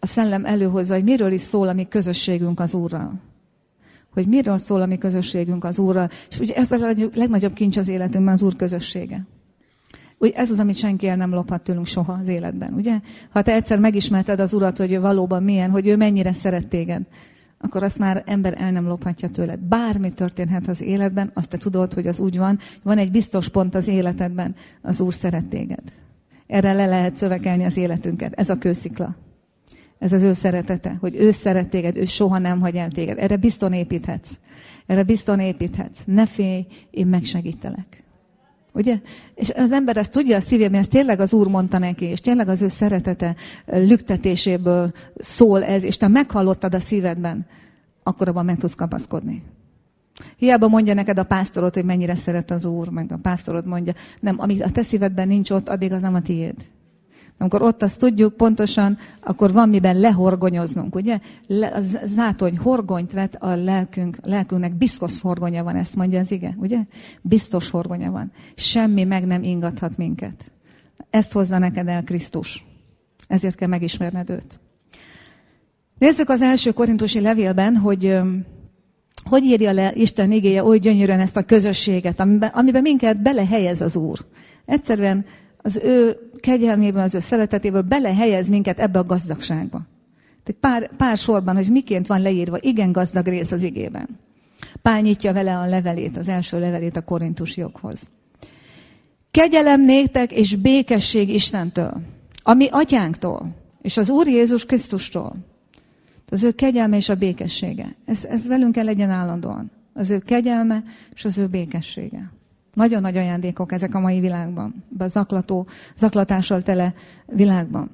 szellem előhozza, hogy miről is szól a mi közösségünk az Úrral. Hogy miről szól a mi közösségünk az Úrral. És ugye ez a legnagyobb kincs az életünkben, az Úr közössége. Ugye ez az, amit senki el nem lophat tőlünk soha az életben, ugye? Ha te egyszer megismerted az Urat, hogy ő valóban milyen, hogy ő mennyire szeret téged, akkor azt már ember el nem lophatja tőled. Bármi történhet az életben, azt te tudod, hogy az úgy van. Van egy biztos pont az életedben, az Úr szeret téged. Erre le lehet szövekelni az életünket. Ez a kőszikla. Ez az ő szeretete, hogy ő szeret téged, ő soha nem hagy el téged. Erre bizton építhetsz. Erre bizton építhetsz. Ne félj, én megsegítelek. Ugye? És az ember ezt tudja a szívében, ez tényleg az Úr mondta neki, és tényleg az ő szeretete lüktetéséből szól ez, és te meghallottad a szívedben, akkor abban meg tudsz kapaszkodni. Hiába mondja neked a pásztorod, hogy mennyire szeret az Úr, meg a pásztorod mondja, nem, ami a te szívedben nincs ott, addig az nem a tiéd. Amikor ott azt tudjuk pontosan, akkor van miben lehorgonyoznunk, ugye? A zátony horgonyt vet a lelkünknek biztos horgonya van, ezt mondja az ige, ugye? Biztos horgonya van. Semmi meg nem ingathat minket. Ezt hozza neked el Krisztus. Ezért kell megismerned őt. Nézzük az első korintusi levélben, hogy írja le Isten igéje oly gyönyörűen ezt a közösséget, amiben minket belehelyez az Úr. Egyszerűen az ő kegyelméből, az ő szeretetéből belehelyez minket ebbe a gazdagságba. Pár sorban, hogy miként van leírva, igen gazdag rész az igében. Pál nyitja vele a levelét, az első levelét a korintusiakhoz. Kegyelem néktek és békesség Istentől, a mi atyánktól, és az Úr Jézus Krisztustól. Az ő kegyelme és a békessége. Ez velünk kell legyen állandóan. Az ő kegyelme és az ő békessége. Nagyon nagy ajándékok ezek a mai világban, a zaklatással tele világban.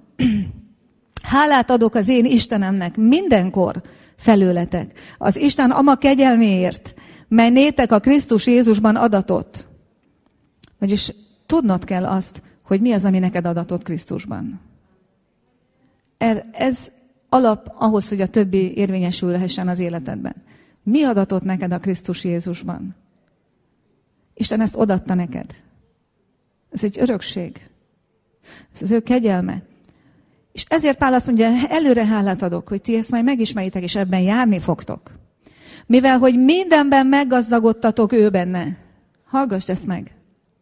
Hálát adok az én Istenemnek mindenkor felőletek. Az Isten ama kegyelméért, mely nétek a Krisztus Jézusban adatott. Vagyis tudnod kell azt, hogy mi az, ami neked adatott Krisztusban. Ez alap ahhoz, hogy a többi érvényesülhessen az életedben. Mi adatott neked a Krisztus Jézusban? Isten ezt odaadta neked. Ez egy örökség. Ez az ő kegyelme. És ezért Pál azt mondja, előre hálát adok, hogy ti ezt majd megismeritek, és ebben járni fogtok. Mivel, hogy mindenben meggazdagodtatok ő benne. Hallgass ezt meg.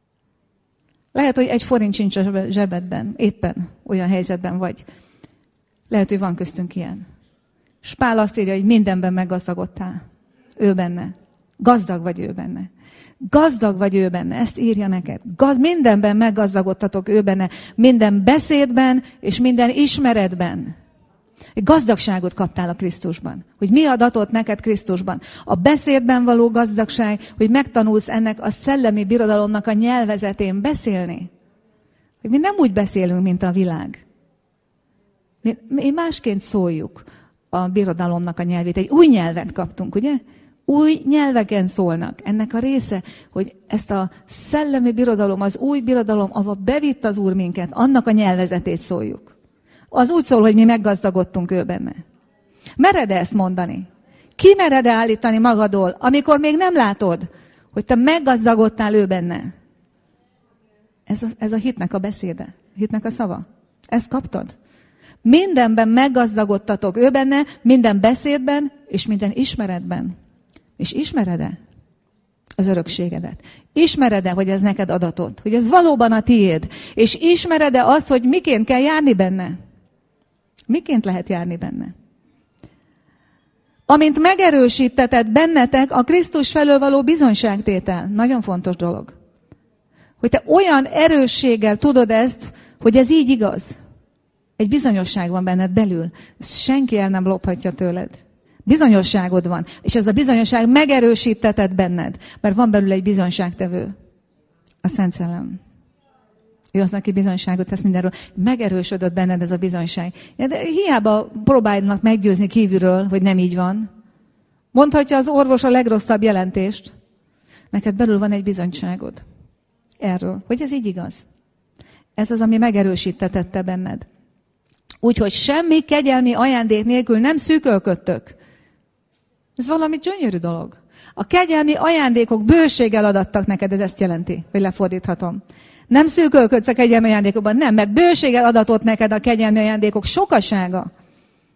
Lehet, hogy egy forint sincs a zsebedben, éppen olyan helyzetben vagy. Lehet, hogy van köztünk ilyen. És Pál azt írja, hogy mindenben meggazdagodtál. Ő benne. Gazdag vagy ő benne. Gazdag vagy ő benne. Ezt írja neked. Mindenben meggazdagodtatok ő benne. Minden beszédben és minden ismeretben. Gazdagságot kaptál a Krisztusban. Hogy mi adatott neked Krisztusban. A beszédben való gazdagság, hogy megtanulsz ennek a szellemi birodalomnak a nyelvezetén beszélni. Hogy mi nem úgy beszélünk, mint a világ. Mi másként szóljuk a birodalomnak a nyelvét. Egy új nyelvet kaptunk, ugye? Új nyelveken szólnak. Ennek a része, hogy ezt a szellemi birodalom, az új birodalom, ahova bevitt az Úr minket, annak a nyelvezetét szóljuk. Az úgy szól, hogy mi meggazdagodtunk ő benne. Mered-e ezt mondani? Ki mered-e állítani magadról, amikor még nem látod, hogy te meggazdagodtál ő benne? Ez a hitnek a beszéde, hitnek a szava. Ezt kaptad? Mindenben meggazdagodtatok ő benne, minden beszédben és minden ismeretben. És ismered-e az örökségedet? Ismered-e, hogy ez neked adatott? Hogy ez valóban a tiéd? És ismered-e azt, hogy miként kell járni benne? Miként lehet járni benne? Amint megerősítetted bennetek a Krisztus felől való bizonyságtétel. Nagyon fontos dolog. Hogy te olyan erősséggel tudod ezt, hogy ez így igaz. Egy bizonyosság van benned belül. Ezt senki el nem lophatja tőled. Bizonyosságod van. És ez a bizonyosság megerősítetted benned. Mert van belül egy bizonyságtevő. A Szent Szellem. Ő az, aki bizonyságot tesz mindenről. Megerősödött benned ez a bizonyság. De hiába próbálnak meggyőzni kívülről, hogy nem így van. Mondhatja az orvos a legrosszabb jelentést. Neked belül van egy bizonyságod. Erről. Hogy ez így igaz. Ez az, ami megerősítetette benned. Úgyhogy semmi kegyelmi ajándék nélkül nem szűkölködtök. Ez valami gyönyörű dolog. A kegyelmi ajándékok bőséggel adattak neked, ez ezt jelenti, hogy lefordíthatom. Nem szűkölködsz a kegyelmi ajándékokban, nem, mert bőséggel adatott neked a kegyelmi ajándékok sokasága.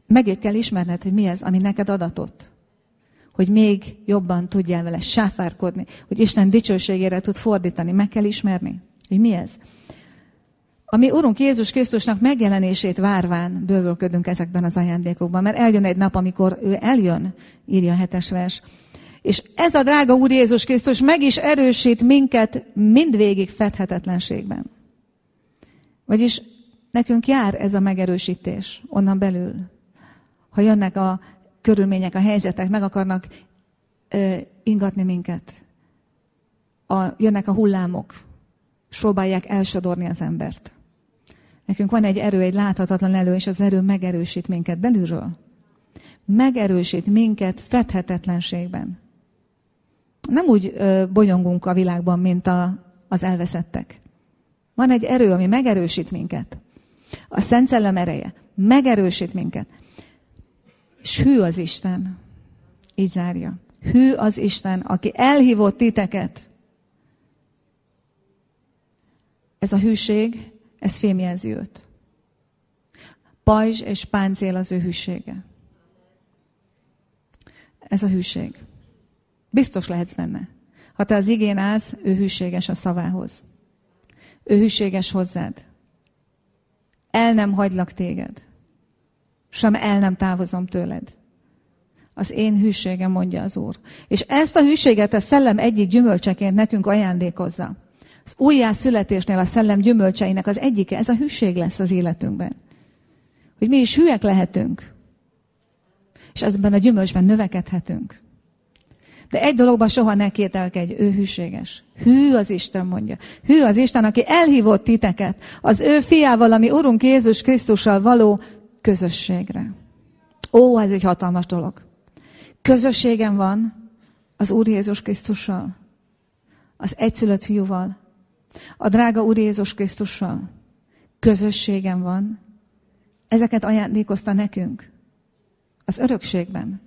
meg kell ismerned, hogy mi ez, ami neked adatott. Hogy még jobban tudjál vele sáfárkodni, hogy Isten dicsőségére tud fordítani. Meg kell ismerni, hogy mi ez. A mi Urunk Jézus Krisztusnak megjelenését várván bővölködünk ezekben az ajándékokban, mert eljön egy nap, amikor ő eljön, írja a 7. vers. És ez a drága Úr Jézus Krisztus meg is erősít minket mindvégig fedhetetlenségben. Vagyis nekünk jár ez a megerősítés onnan belül. Ha jönnek a körülmények, a helyzetek, meg akarnak ingatni minket. Jönnek a hullámok, és próbálják elsodorni az embert. Nekünk van egy erő, egy láthatatlan erő, és az erő megerősít minket belülről. Megerősít minket fedhetetlenségben. Nem úgy bolyongunk a világban, mint az elveszettek. Van egy erő, ami megerősít minket. A Szent Szellem ereje megerősít minket. És hű az Isten. Így zárja. Hű az Isten, aki elhívott titeket. Ez a hűség, ez fémjelzi őt. Pajzs és páncél az ő hűsége. Ez a hűség. Biztos lehetsz benne. Ha te az igén állsz, ő hűséges a szavához. Ő hűséges hozzád. El nem hagylak téged. Sem el nem távozom tőled. Az én hűségem, mondja az Úr. És ezt a hűséget a szellem egyik gyümölcseként nekünk ajándékozza. Az újjászületésnél a szellem gyümölcseinek az egyike, ez a hűség lesz az életünkben. Hogy mi is hűek lehetünk. És ebben a gyümölcsben növekedhetünk. De egy dologban soha ne kételkedj, ő hűséges. Hű az Isten, mondja. Hű az Isten, aki elhívott titeket az ő fiával, ami Urunk Jézus Krisztussal való közösségre. Ó, ez egy hatalmas dolog. Közösségem van az Úr Jézus Krisztussal, az egyszülött fiúval, a drága Úr Jézus Krisztussal. Közösségem van. Ezeket ajándékozta nekünk az örökségben.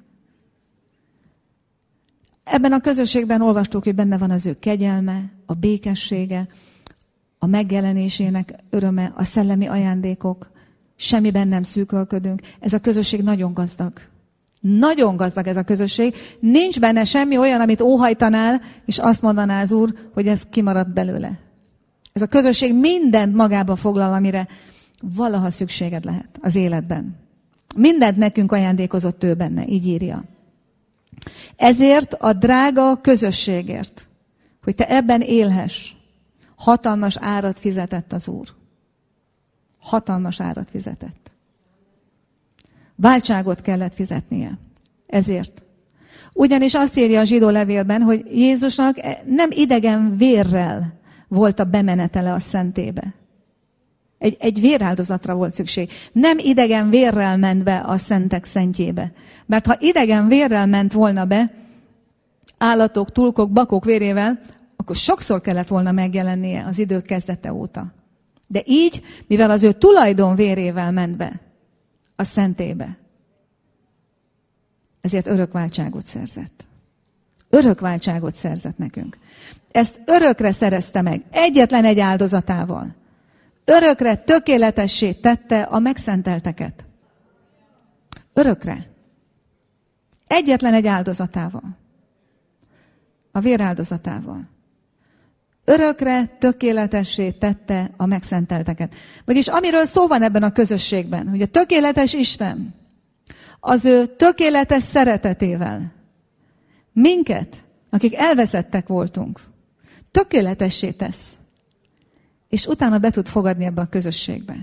Ebben a közösségben olvastuk, hogy benne van az ő kegyelme, a békessége, a megjelenésének öröme, a szellemi ajándékok. Semmiben nem szűkölködünk. Ez a közösség nagyon gazdag. Nagyon gazdag ez a közösség. Nincs benne semmi olyan, amit óhajtanál, és azt mondaná az Úr, hogy ez kimaradt belőle. Ez a közösség mindent magába foglal, amire valaha szükséged lehet az életben. Mindent nekünk ajándékozott ő benne, így írja. Ezért a drága közösségért, hogy te ebben élhess, hatalmas árat fizetett az Úr. Hatalmas árat fizetett. Váltságot kellett fizetnie. Ezért. Ugyanis azt írja a zsidó levélben, hogy Jézusnak nem idegen vérrel volt a bemenetele a szentébe. Egy véráldozatra volt szükség. Nem idegen vérrel ment be a szentek szentjébe. Mert ha idegen vérrel ment volna be, állatok, tulkok, bakok vérével, akkor sokszor kellett volna megjelennie az idők kezdete óta. De így, mivel az ő tulajdon vérével ment be a szentébe, ezért örökváltságot szerzett. Örökváltságot szerzett nekünk. Ezt örökre szerezte meg, egyetlen egy áldozatával. Örökre tökéletessé tette a megszentelteket. Örökre. Egyetlen egy áldozatával. A véráldozatával. Örökre tökéletessé tette a megszentelteket. Vagyis amiről szó van ebben a közösségben, hogy a tökéletes Isten az ő tökéletes szeretetével minket, akik elveszettek voltunk, tökéletessé tesz. És utána be tud fogadni ebbe a közösségbe.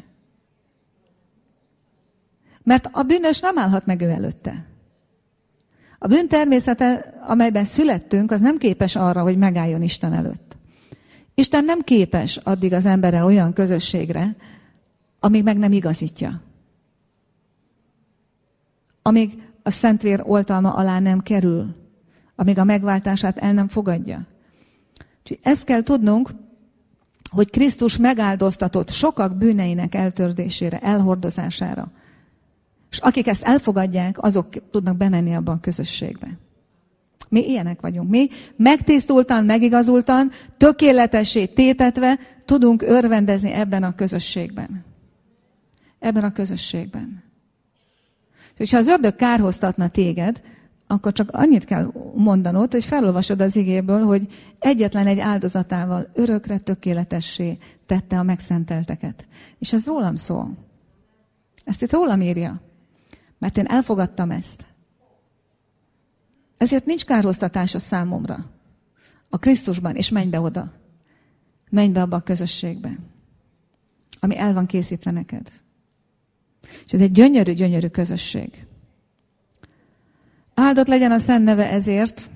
Mert a bűnös nem állhat meg ő előtte. A bűn természete, amelyben születtünk, az nem képes arra, hogy megálljon Isten előtt. Isten nem képes addig az emberrel olyan közösségre, amíg meg nem igazítja. Amíg a szentvér oltalma alá nem kerül. Amíg a megváltását el nem fogadja. Úgyhogy ezt kell tudnunk, hogy Krisztus megáldoztatott sokak bűneinek eltördésére, elhordozására. És akik ezt elfogadják, azok tudnak bemenni abban a közösségbe. Mi ilyenek vagyunk. Mi megtisztultan, megigazultan, tökéletessé tétetve tudunk örvendezni ebben a közösségben. Ebben a közösségben. És ha az ördög kárhoztatna téged, akkor csak annyit kell mondanod, hogy felolvasod az igéből, hogy egyetlen egy áldozatával örökre tökéletessé tette a megszentelteket. És ez rólam szól. Ezt itt rólam írja. Mert én elfogadtam ezt. Ezért nincs kárhoztatás a számomra. A Krisztusban, és menj be oda. Menj be abba a közösségbe, ami el van készítve neked. És ez egy gyönyörű, gyönyörű közösség. Áldott legyen a szent neve ezért,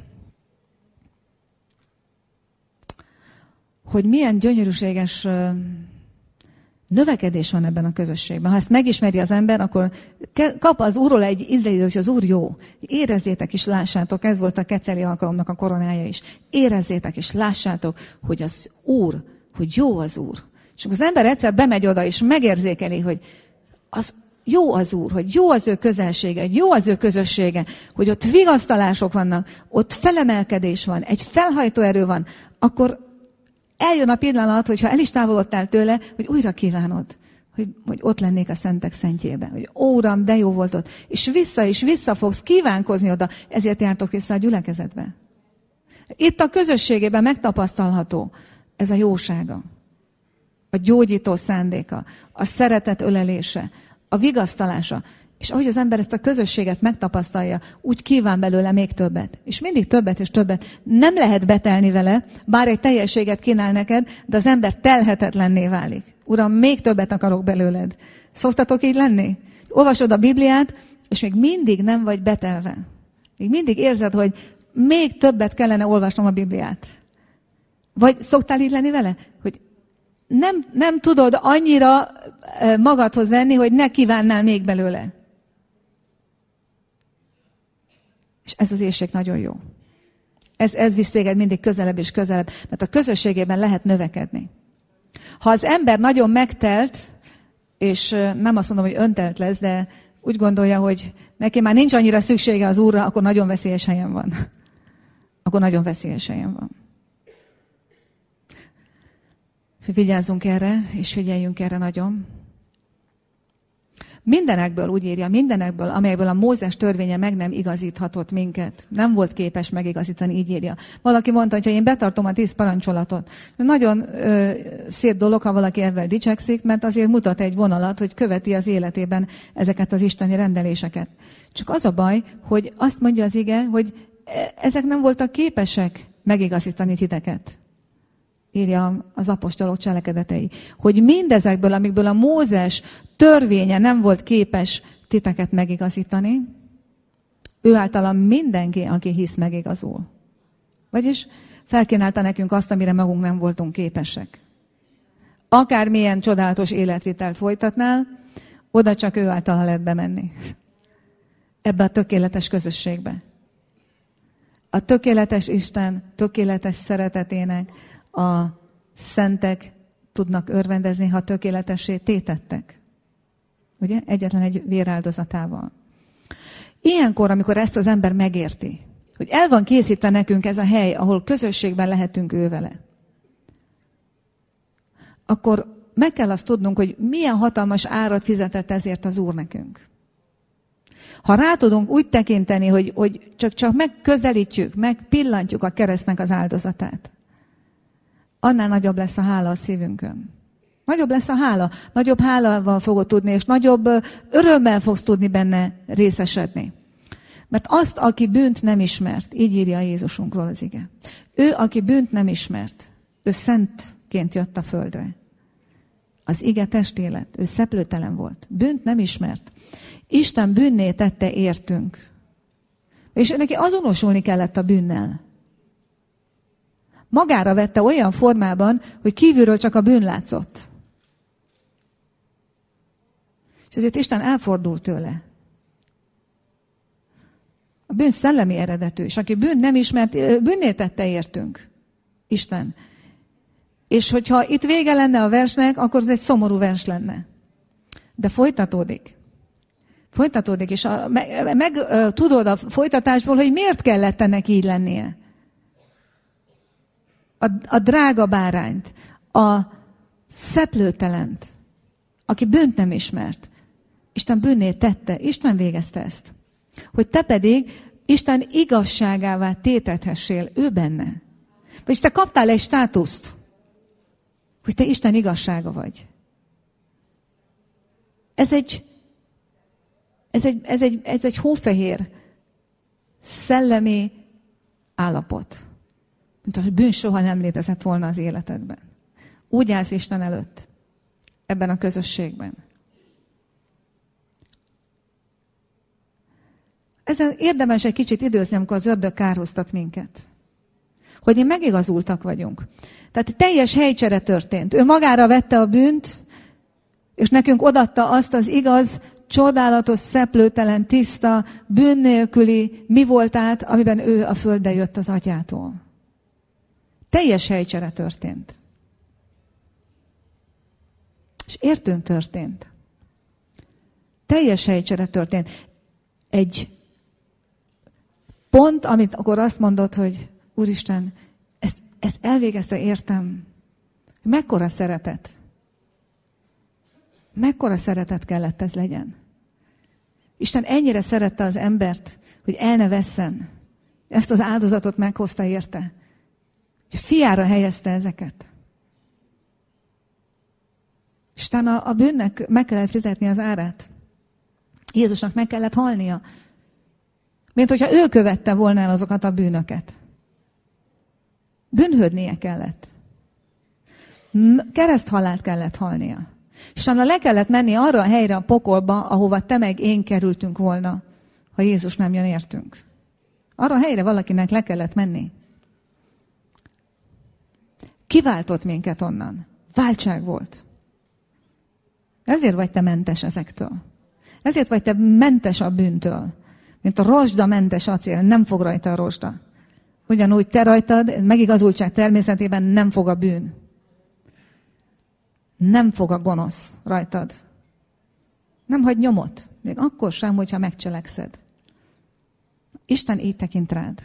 hogy milyen gyönyörűséges növekedés van ebben a közösségben. Ha ezt megismeri az ember, akkor kap az Úrról egy ízlelést, hogy az Úr jó. Érezzétek és lássátok, ez volt a keceli alkalomnak a koronája is. Érezzétek és lássátok, hogy az Úr, hogy jó az Úr. És az ember egyszer bemegy oda, és megérzékeli, hogy az jó az Úr, hogy jó az ő közelsége, hogy jó az ő közössége, hogy ott vigasztalások vannak, ott felemelkedés van, egy felhajtó erő van, akkor eljön a pillanat, hogyha el is távolodtál tőle, hogy újra kívánod, hogy ott lennék a szentek szentjében. Hogy ó, Uram, de jó volt ott. És vissza fogsz kívánkozni oda, ezért jártok vissza a gyülekezetbe. Itt a közösségében megtapasztalható ez a jósága, a gyógyító szándéka, a szeretet ölelése, a vigasztalása. És ahogy az ember ezt a közösséget megtapasztalja, úgy kíván belőle még többet. És mindig többet és többet. Nem lehet betelni vele, bár egy teljességet kínál neked, de az ember telhetetlenné válik. Uram, még többet akarok belőled. Szoktatok így lenni? Olvasod a Bibliát, és még mindig nem vagy betelve. Még mindig érzed, hogy még többet kellene olvasnom a Bibliát. Vagy szoktál így lenni vele? Hogy nem tudod annyira magadhoz venni, hogy ne kívánnál még belőle. És ez az éhség nagyon jó. Ez visz téged mindig közelebb és közelebb, mert a közösségében lehet növekedni. Ha az ember nagyon megtelt, és nem azt mondom, hogy öntelt lesz, de úgy gondolja, hogy neki már nincs annyira szüksége az Úrra, akkor nagyon veszélyes helyen van. Akkor nagyon veszélyes helyen van. Vigyázzunk erre, és figyeljünk erre nagyon. Mindenekből, úgy írja, mindenekből, amelyekből a Mózes törvénye meg nem igazíthatott minket. Nem volt képes megigazítani, így írja. Valaki mondta, hogy ha én betartom a 10 parancsolatot. Nagyon szép dolog, ha valaki ebben dicsekszik, mert azért mutat egy vonalat, hogy követi az életében ezeket az isteni rendeléseket. Csak az a baj, hogy azt mondja az ige, hogy ezek nem voltak képesek megigazítani titeket. Írja az apostolok cselekedetei, hogy mindezekből, amikből a Mózes törvénye nem volt képes titeket megigazítani, ő általa mindenki, aki hisz, megigazul. Vagyis felkínálta nekünk azt, amire magunk nem voltunk képesek. Akármilyen csodálatos életvitelt folytatnál, oda csak ő általa lehet bemenni. Ebbe a tökéletes közösségbe. A tökéletes Isten tökéletes szeretetének a szentek tudnak örvendezni, ha tökéletessé tétettek. Ugye? Egyetlen egy véráldozatával. Ilyenkor, amikor ezt az ember megérti, hogy el van készítve nekünk ez a hely, ahol közösségben lehetünk ő vele, akkor meg kell azt tudnunk, hogy milyen hatalmas árat fizetett ezért az Úr nekünk. Ha rá tudunk úgy tekinteni, hogy csak megközelítjük, megpillantjuk a keresztnek az áldozatát, annál nagyobb lesz a hála a szívünkön. Nagyobb lesz a hála. Nagyobb hálával fogod tudni, és nagyobb örömmel fogsz tudni benne részesedni. Mert azt, aki bűnt nem ismert, így írja Jézusunkról az ige. Ő, aki bűnt nem ismert, ő szentként jött a földre. Az ige testélet, ő szeplőtelen volt. Bűnt nem ismert. Isten bűnné tette értünk. És neki azonosulni kellett a bűnnel. Magára vette olyan formában, hogy kívülről csak a bűn látszott. És ezért Isten elfordult tőle. A bűn szellemi eredetű, és aki bűnt nem ismert, bűnné tette értünk. Isten. És hogyha itt vége lenne a versnek, akkor ez egy szomorú vers lenne. De folytatódik. Folytatódik, és meg tudod a folytatásból, hogy miért kellett ennek így lennie. A drága bárányt, a szeplőtelent, aki bűnt nem ismert, Isten bűnné tette, Isten végezte ezt. Hogy te pedig Isten igazságává tétethessél ő benne. Vagyis te kaptál egy státuszt, hogy te Isten igazsága vagy. Ez egy hófehér szellemi állapot. Mint a bűn soha nem létezett volna az életedben. Úgy állsz Isten előtt, ebben a közösségben. Ezen érdemes egy kicsit időzni, amikor az ördög kárhoztat minket. Hogy mi megigazultak vagyunk. Tehát teljes helycsere történt. Ő magára vette a bűnt, és nekünk odatta azt az igaz, csodálatos, szeplőtelen, tiszta, bűn nélküli mi voltát, amiben ő a földre jött az atyától. Teljes helycsere történt. És értünk történt. Teljes helycsere történt. Egy pont, amit akkor azt mondod, hogy Úristen, ezt elvégezte, értem. Mekkora szeretet. Mekkora szeretet kellett ez legyen. Isten ennyire szerette az embert, hogy el ne vesszen. Ezt az áldozatot meghozta érte. Hogy a fiára helyezte ezeket. Isten a bűnnek meg kellett fizetni az árát. Jézusnak meg kellett halnia. Mint hogyha ő követte volna el azokat a bűnöket. Bűnhődnie kellett. Kereszthalált kellett halnia. És utána le kellett menni arra a helyre, a pokolba, ahova te meg én kerültünk volna, ha Jézus nem jön értünk. Arra a helyre valakinek le kellett menni. Kiváltott minket onnan. Váltság volt. Ezért vagy te mentes ezektől. Ezért vagy te mentes a bűntől. Mint a rozsda mentes acél, nem fog rajta a rozsda. Ugyanúgy te rajtad, megigazultság természetében nem fog a bűn. Nem fog a gonosz rajtad. Nem hagy nyomot. Még akkor sem, hogyha megcselekszed. Isten így tekint rád.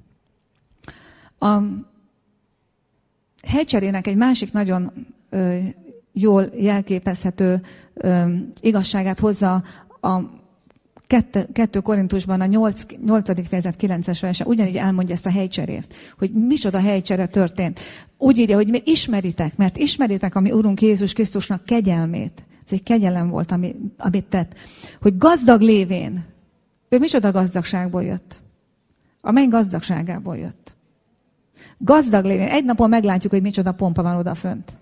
A helycserének egy másik nagyon jól jelképezhető igazságát hozza a 2 Korintusban a 8. fejezet 9-es verse, ugyanígy elmondja ezt a helycserét, hogy micsoda helycsere történt. Úgy írja, hogy ismeritek, mert ismeritek a mi Urunk Jézus Krisztusnak kegyelmét. Ez egy kegyelem volt, amit tett. Hogy gazdag lévén, ő micsoda gazdagságból jött? A menny gazdagságából jött. Gazdag lévén. Egy napon meglátjuk, hogy micsoda pompa van odafönt.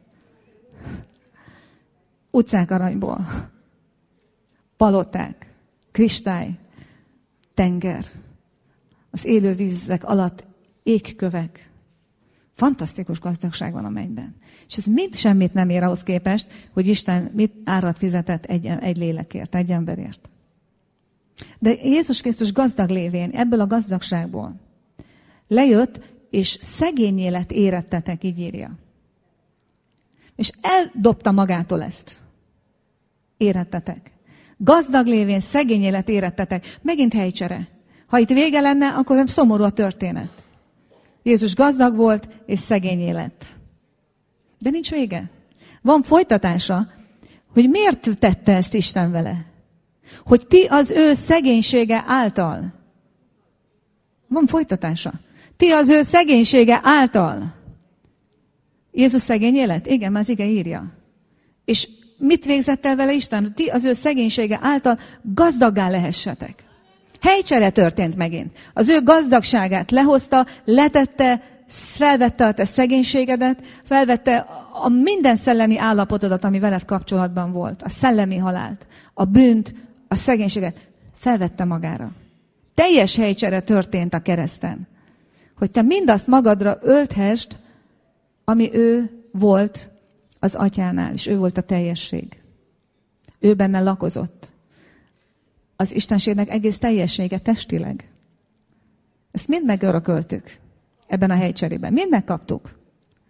Utcák aranyból. Paloták. Kristály, tenger, az élő vízek alatt égkövek. Fantasztikus gazdagság van a mennyben. És ez mind semmit nem ér ahhoz képest, hogy Isten mit árat fizetett egy lélekért, egy emberért. De Jézus Krisztus gazdag lévén, ebből a gazdagságból lejött, és szegény élet érettetek, így írja. És eldobta magától ezt. Érettetek. Gazdag lévén, szegény élet érettetek. Megint helycsere. Ha itt vége lenne, akkor nem szomorú a történet. Jézus gazdag volt, és szegény élet. De nincs vége. Van folytatása, hogy miért tette ezt Isten vele. Hogy ti az ő szegénysége által. Van folytatása. Ti az ő szegénysége által. Jézus szegény élet? Igen, már az ige írja. És mit végzett el vele Isten? Ti az ő szegénysége által gazdaggá lehessetek. Helycsere történt megint. Az ő gazdagságát lehozta, letette, felvette a te szegénységedet, felvette a minden szellemi állapotodat, ami veled kapcsolatban volt. A szellemi halált, a bűnt, a szegénységet. Felvette magára. Teljes helycsere történt a kereszten. Hogy te mindazt magadra ölthesd, ami ő volt az atyánál, és ő volt a teljesség. Ő benne lakozott. Az istenségnek egész teljessége testileg. Ezt mind megörököltük ebben a helycserében. Mind megkaptuk.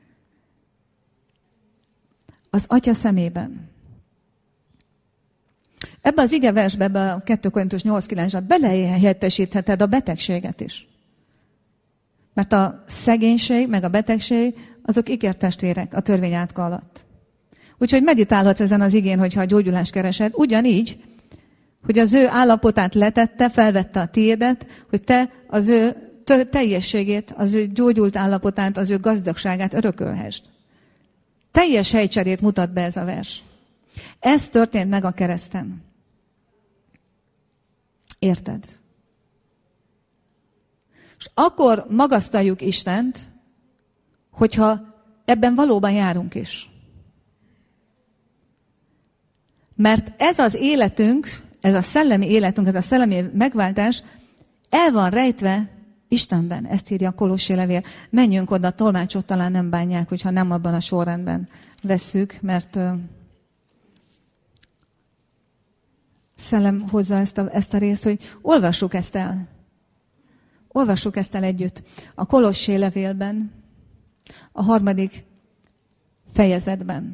Az atya szemében. Ebben az igeversben, ebben a 2 Korintus 8-9-ben belehelyettesítheted a betegséget is. Mert a szegénység, meg a betegség, azok ikertestvérek a törvény átka alatt. Úgyhogy meditálhatsz ezen az igén, hogyha a gyógyulást keresed. Ugyanígy hogy az ő állapotát letette, felvette a tiédet, hogy te az ő teljességét, az ő gyógyult állapotát, az ő gazdagságát örökölhessd. Teljes helycserét mutat be ez a vers. Ez történt meg a kereszten. Érted? És akkor magasztaljuk Istent, hogyha ebben valóban járunk is. Mert ez az életünk, ez a szellemi életünk, ez a szellemi megváltás el van rejtve Istenben. Ezt írja a Kolossi levél. Menjünk oda, tolmácsok talán nem bánják, hogyha nem abban a sorrendben vesszük, mert szellem hozza ezt a részt, hogy olvassuk ezt el. Olvassuk ezt el együtt. A Kolossi levélben, a 3. fejezetben.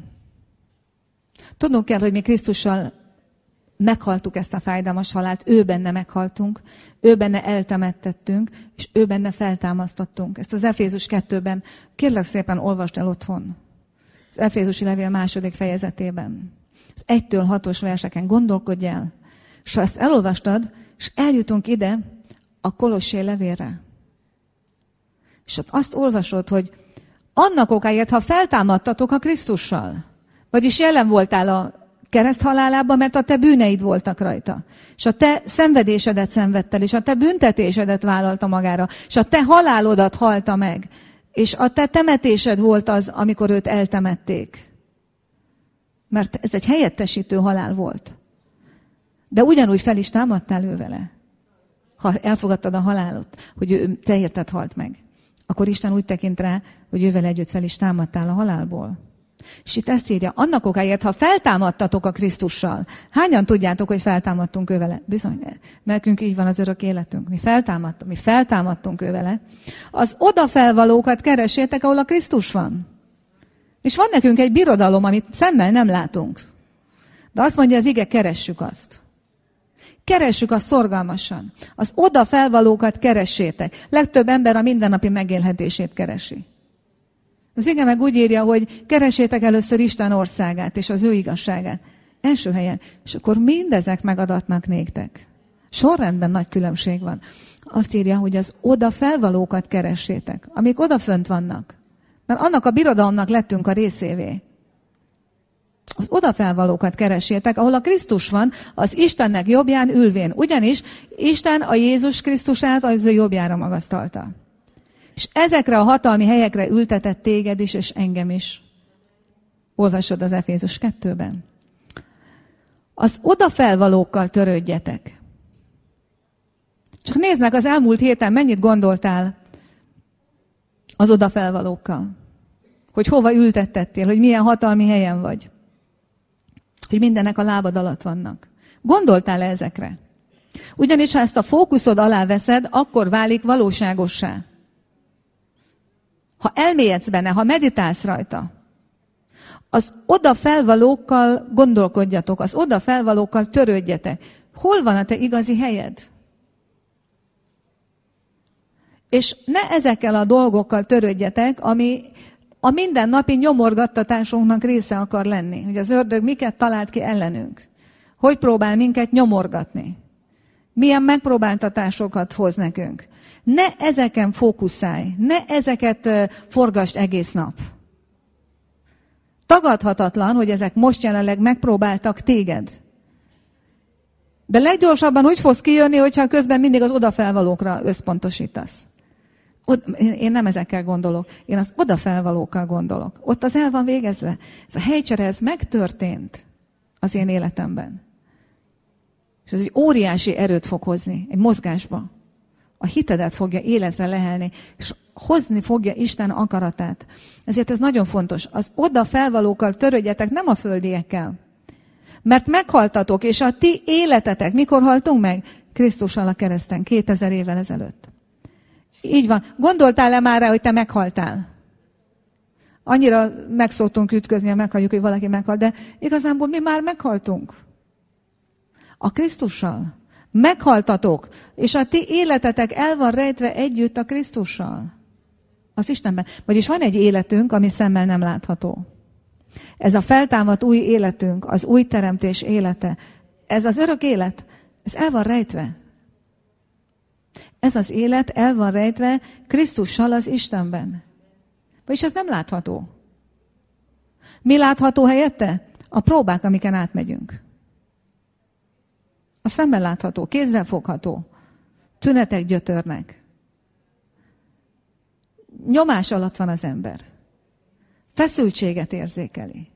Tudnunk kell, hogy mi Krisztussal meghaltuk ezt a fájdalmas halált, ő benne meghaltunk, ő benne eltemettettünk, és ő benne feltámasztattunk. Ezt az Efézus 2-ben, kérlek szépen olvasd el otthon. Az Efézusi levél 2. fejezetében. Az 1-től 6-os verseken gondolkodj el. És ha ezt elolvastad, és eljutunk ide a Kolossi levélre. És ott azt olvasod, hogy annak okáért, ha feltámadtatok a Krisztussal, vagyis jelen voltál a kereszt halálában, mert a te bűneid voltak rajta. És a te szenvedésedet szenvedtel, és a te büntetésedet vállalta magára, és a te halálodat halta meg, és a te temetésed volt az, amikor őt eltemették. Mert ez egy helyettesítő halál volt. De ugyanúgy fel is támadtál ő vele. Ha elfogadtad a halálot, hogy ő te érted halt meg, akkor Isten úgy tekint rá, hogy ővel együtt fel is támadtál a halálból. És itt ezt írja, annak okáért, ha feltámadtatok a Krisztussal. Hányan tudjátok, hogy feltámadtunk ő vele? Bizony, nekünk így van az örök életünk. Mi feltámadtunk ő vele. Az odafelvalókat keressétek, ahol a Krisztus van. És van nekünk egy birodalom, amit szemmel nem látunk. De azt mondja az ige, keressük azt. Keressük azt szorgalmasan. Az odafelvalókat keressétek. Legtöbb ember a mindennapi megélhetését keresi. Az ige meg úgy írja, hogy keressétek először Isten országát és az ő igazságát. Első helyen. És akkor mindezek megadatnak néktek. Sorrendben nagy különbség van. Azt írja, hogy az odafelvalókat keressétek, amik odafönt vannak. Mert annak a birodalomnak lettünk a részévé. Az odafelvalókat keressétek, ahol a Krisztus van, az Istennek jobbján ülvén. Ugyanis Isten a Jézus Krisztusát az ő jobbjára magasztalta. És ezekre a hatalmi helyekre ültetett téged is, és engem is. Olvasod az Efézus 2-ben. Az odafelvalókkal törődjetek. Csak nézd meg, az elmúlt héten mennyit gondoltál az odafelvalókkal. Hogy hova ültettettél, hogy milyen hatalmi helyen vagy. Hogy mindennek a lábad alatt vannak. Gondoltál-e ezekre? Ugyanis ha ezt a fókuszod alá veszed, akkor válik valóságossá. Ha elmélyedsz benne, ha meditálsz rajta, az odafelvalókkal gondolkodjatok, az odafelvalókkal törődjetek. Hol van a te igazi helyed? És ne ezekkel a dolgokkal törődjetek, ami a mindennapi nyomorgattatásunknak része akar lenni. Hogy az ördög miket talált ki ellenünk. Hogy próbál minket nyomorgatni. Milyen megpróbáltatásokat hoz nekünk. Ne ezeken fókuszálj, ne ezeket forgasd egész nap. Tagadhatatlan, hogy ezek most jelenleg megpróbáltak téged. De leggyorsabban úgy fogsz kijönni, hogyha közben mindig az odafelvalókra összpontosítasz. Én nem ezekkel gondolok, én az odafelvalókkal gondolok. Ott az el van végezve. Ez a helycsere, ez megtörtént az én életemben. És ez egy óriási erőt fog hozni, egy mozgásba. A hitedet fogja életre lehelni, és hozni fogja Isten akaratát. Ezért ez nagyon fontos. Az odafelvalókkal törődjetek, nem a földiekkel. Mert meghaltatok, és a ti életetek, mikor haltunk meg? Krisztussal a kereszten, 2000 évvel ezelőtt. Így van. Gondoltál-e már rá, hogy te meghaltál? Annyira meg szoktunk ütközni, ha meghalljuk, hogy valaki meghalt, de igazából mi már meghaltunk. A Krisztussal. Meghaltatok, és a ti életetek el van rejtve együtt a Krisztussal. Az Istenben. Vagyis van egy életünk, ami szemmel nem látható. Ez a feltámadt új életünk, az új teremtés élete, ez az örök élet, ez el van rejtve. Ez az élet el van rejtve Krisztussal az Istenben. Vagyis ez nem látható. Mi látható helyette? A próbák, amiken átmegyünk. A szemmel látható, kézzel fogható. Tünetek gyötörnek. Nyomás alatt van az ember. Feszültséget érzékeli.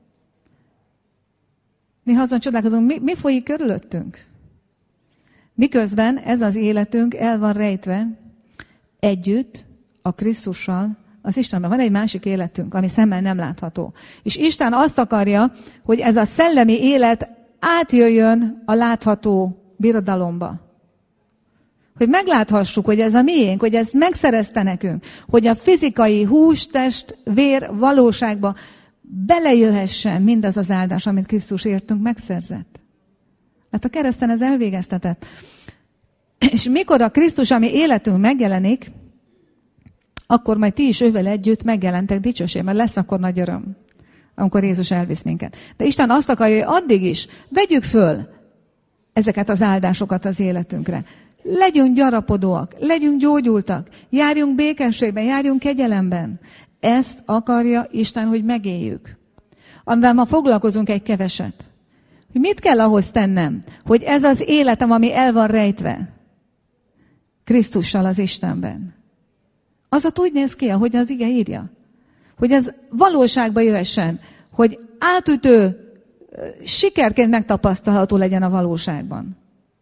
Néha azon csodálkozunk, mi folyik körülöttünk? Miközben ez az életünk el van rejtve együtt a Krisztussal, az Istenben. Van egy másik életünk, ami szemmel nem látható. És Isten azt akarja, hogy ez a szellemi élet átjöjjön a látható birodalomba. Hogy megláthassuk, hogy ez a miénk, hogy ez megszerezte nekünk, hogy a fizikai hús, test, vér valóságba belejöhessen mindaz az áldás, amit Krisztus értünk megszerzett. Hát a kereszten ez elvégeztetett. És mikor a Krisztus, ami életünk megjelenik, akkor majd ti is ővel együtt megjelentek dicsőségben. Lesz akkor nagy öröm, amikor Jézus elvisz minket. De Isten azt akarja, hogy addig is vegyük föl ezeket az áldásokat az életünkre. Legyünk gyarapodóak, legyünk gyógyultak, járjunk békességben, járjunk kegyelemben. Ezt akarja Isten, hogy megéljük. Amivel ma foglalkozunk egy keveset. Hogy mit kell ahhoz tennem, hogy ez az életem, ami el van rejtve Krisztussal az Istenben. Az ott úgy néz ki, ahogy az ige írja. Hogy ez valóságba jöhessen, hogy átütő sikerként megtapasztalható legyen a valóságban.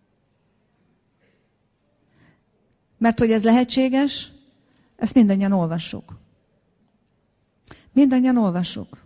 Mert hogy ez lehetséges, ezt mindannyian olvassuk. Mindannyian olvassuk.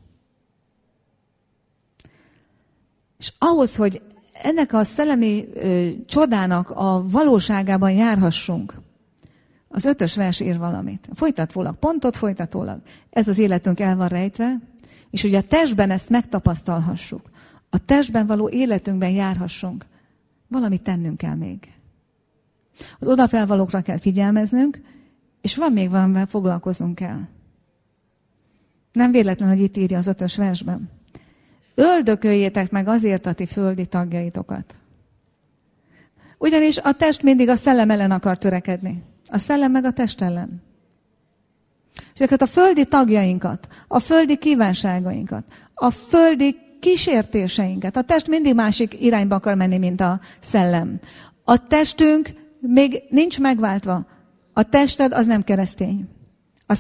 És ahhoz, hogy ennek a szellemi csodának a valóságában járhassunk, az 5. vers ír valamit. Folytatólag, pontot folytatólag. Ez az életünk el van rejtve, és hogy a testben ezt megtapasztalhassuk. A testben való életünkben járhassunk. Valamit tennünk kell még. Az odafelvalókra kell figyelmeznünk, és van még valamivel foglalkoznunk kell. Nem véletlen, hogy itt írja az 5. versben. Öldököljétek meg azért a ti földi tagjaitokat. Ugyanis a test mindig a szellem ellen akar törekedni. A szellem meg a test ellen. És ezeket a földi tagjainkat, a földi kívánságainkat, a földi kísértéseinket, a test mindig másik irányba akar menni, mint a szellem. A testünk még nincs megváltva. A tested az nem keresztény. A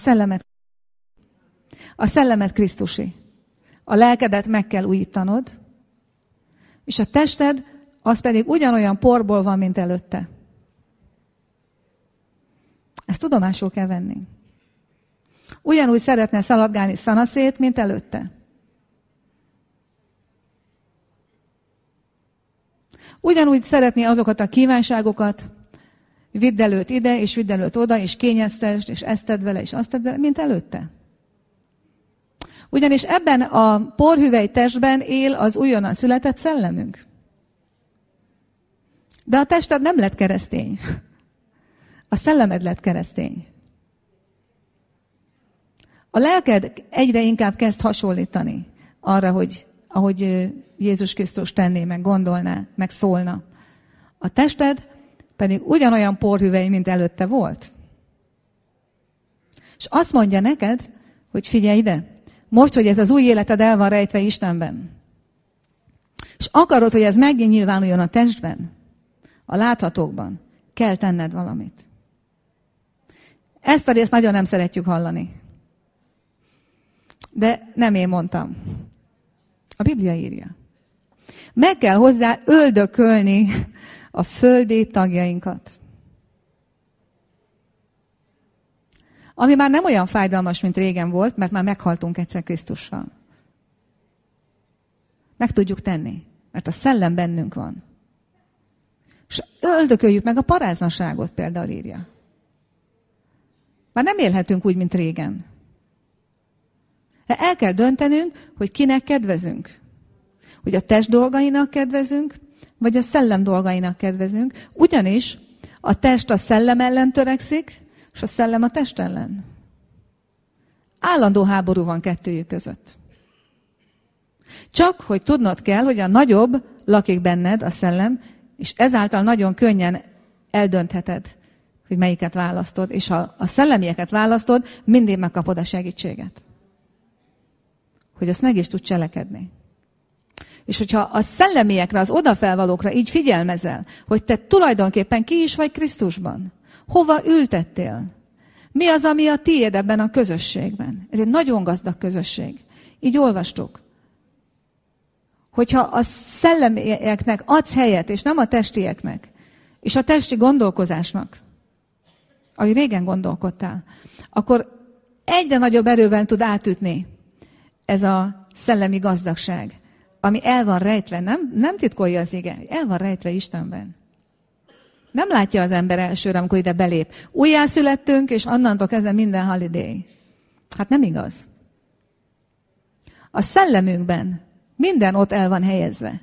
szellemet Krisztusi. A lelkedet meg kell újítanod, és a tested az pedig ugyanolyan porból van, mint előtte. Ezt tudomásul kell venni. Ugyanúgy szeretne szaladgálni szanaszét, mint előtte. Ugyanúgy szeretné azokat a kívánságokat, vidd előtt ide, és vidd előtt oda, és kényeztesd, és ezt tedd vele, és azt tedd vele, mint előtte. Ugyanis ebben a porhüvely testben él az újonnan született szellemünk. De a tested nem lett keresztény. A szellemed lett keresztény. A lelked egyre inkább kezd hasonlítani arra, hogy ahogy Jézus Krisztus tenné, meg gondolná, meg szólna. A tested pedig ugyanolyan porhüvely, mint előtte volt. És azt mondja neked, hogy figyelj ide, most, hogy ez az új életed el van rejtve Istenben, és akarod, hogy ez megnyilvánuljon a testben, a láthatókban, kell tenned valamit. Ezt a részt nagyon nem szeretjük hallani. De nem én mondtam. A Biblia írja. Meg kell hozzá öldökölni a földi tagjainkat. Ami már nem olyan fájdalmas, mint régen volt, mert már meghaltunk egyszer Krisztussal. Meg tudjuk tenni, mert a szellem bennünk van. És öldököljük meg a paráznaságot, például írja. Már nem élhetünk úgy, mint régen. El kell döntenünk, hogy kinek kedvezünk. Hogy a test dolgainak kedvezünk, vagy a szellem dolgainak kedvezünk. Ugyanis a test a szellem ellen törekszik, és a szellem a test ellen. Állandó háború van kettőjük között. Csak, hogy tudnod kell, hogy a nagyobb lakik benned, a szellem, és ezáltal nagyon könnyen eldöntheted, hogy melyiket választod. És ha a szellemieket választod, mindig megkapod a segítséget. Hogy azt meg is tud cselekedni. És hogyha a szellemiekre, az odafelvalókra így figyelmezel, hogy te tulajdonképpen ki is vagy Krisztusban, hova ültettél, mi az, ami a tiéd ebben a közösségben. Ez egy nagyon gazdag közösség. Így olvastuk. Hogyha a szellemieknek adsz helyet, és nem a testieknek, és a testi gondolkozásnak, ahogy régen gondolkodtál, akkor egyre nagyobb erővel tud átütni ez a szellemi gazdagság, ami el van rejtve, nem titkolja az ige, el van rejtve Istenben. Nem látja az ember elsőre, amikor ide belép. Újjászülettünk, és onnantól kezdve minden holiday. Hát nem igaz. A szellemünkben minden ott el van helyezve.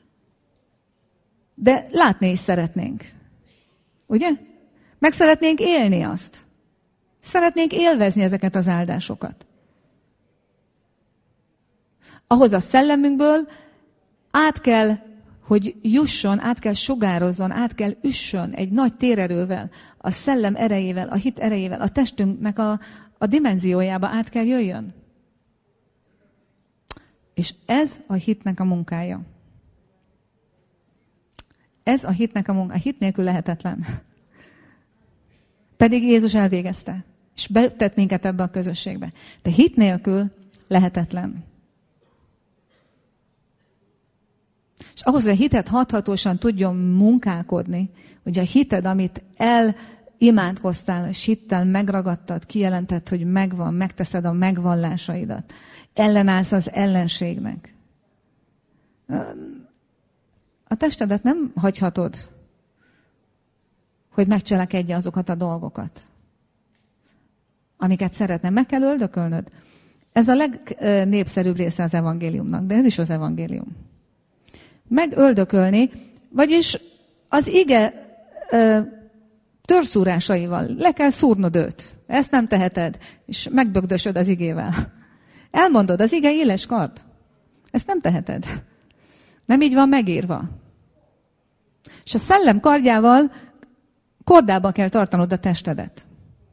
De látni is szeretnénk. Ugye? Meg szeretnénk élni azt. Szeretnénk élvezni ezeket az áldásokat. Ahhoz a szellemünkből át kell, hogy jusson, át kell sugározzon, át kell üssön egy nagy térerővel, a szellem erejével, a hit erejével, a testünknek a dimenziójába át kell jöjjön. És ez a hitnek a munkája. Ez a hitnek a munkája. A hit nélkül lehetetlen. Pedig Jézus elvégezte, és betett minket ebbe a közösségbe. De hit nélkül lehetetlen. És ahhoz, hogy a hited hathatósan tudjon munkálkodni, hogy a hited, amit imádkoztál, és hittel megragadtad, kijelentett, hogy megvan, megteszed a megvallásaidat, ellenállsz az ellenségnek. A testedet nem hagyhatod, hogy megcselekedje azokat a dolgokat, amiket szeretne. Meg kell öldökölnöd. Ez a legnépszerűbb része az evangéliumnak, de ez is az evangélium. Megöldökölni, vagyis az ige törszúrásaival le kell szúrnod őt. Ezt nem teheted, és megbögdösöd az igével. Elmondod, az ige éles kard. Ezt nem teheted. Nem így van megírva. És a szellem kardjával kordába kell tartanod a testedet.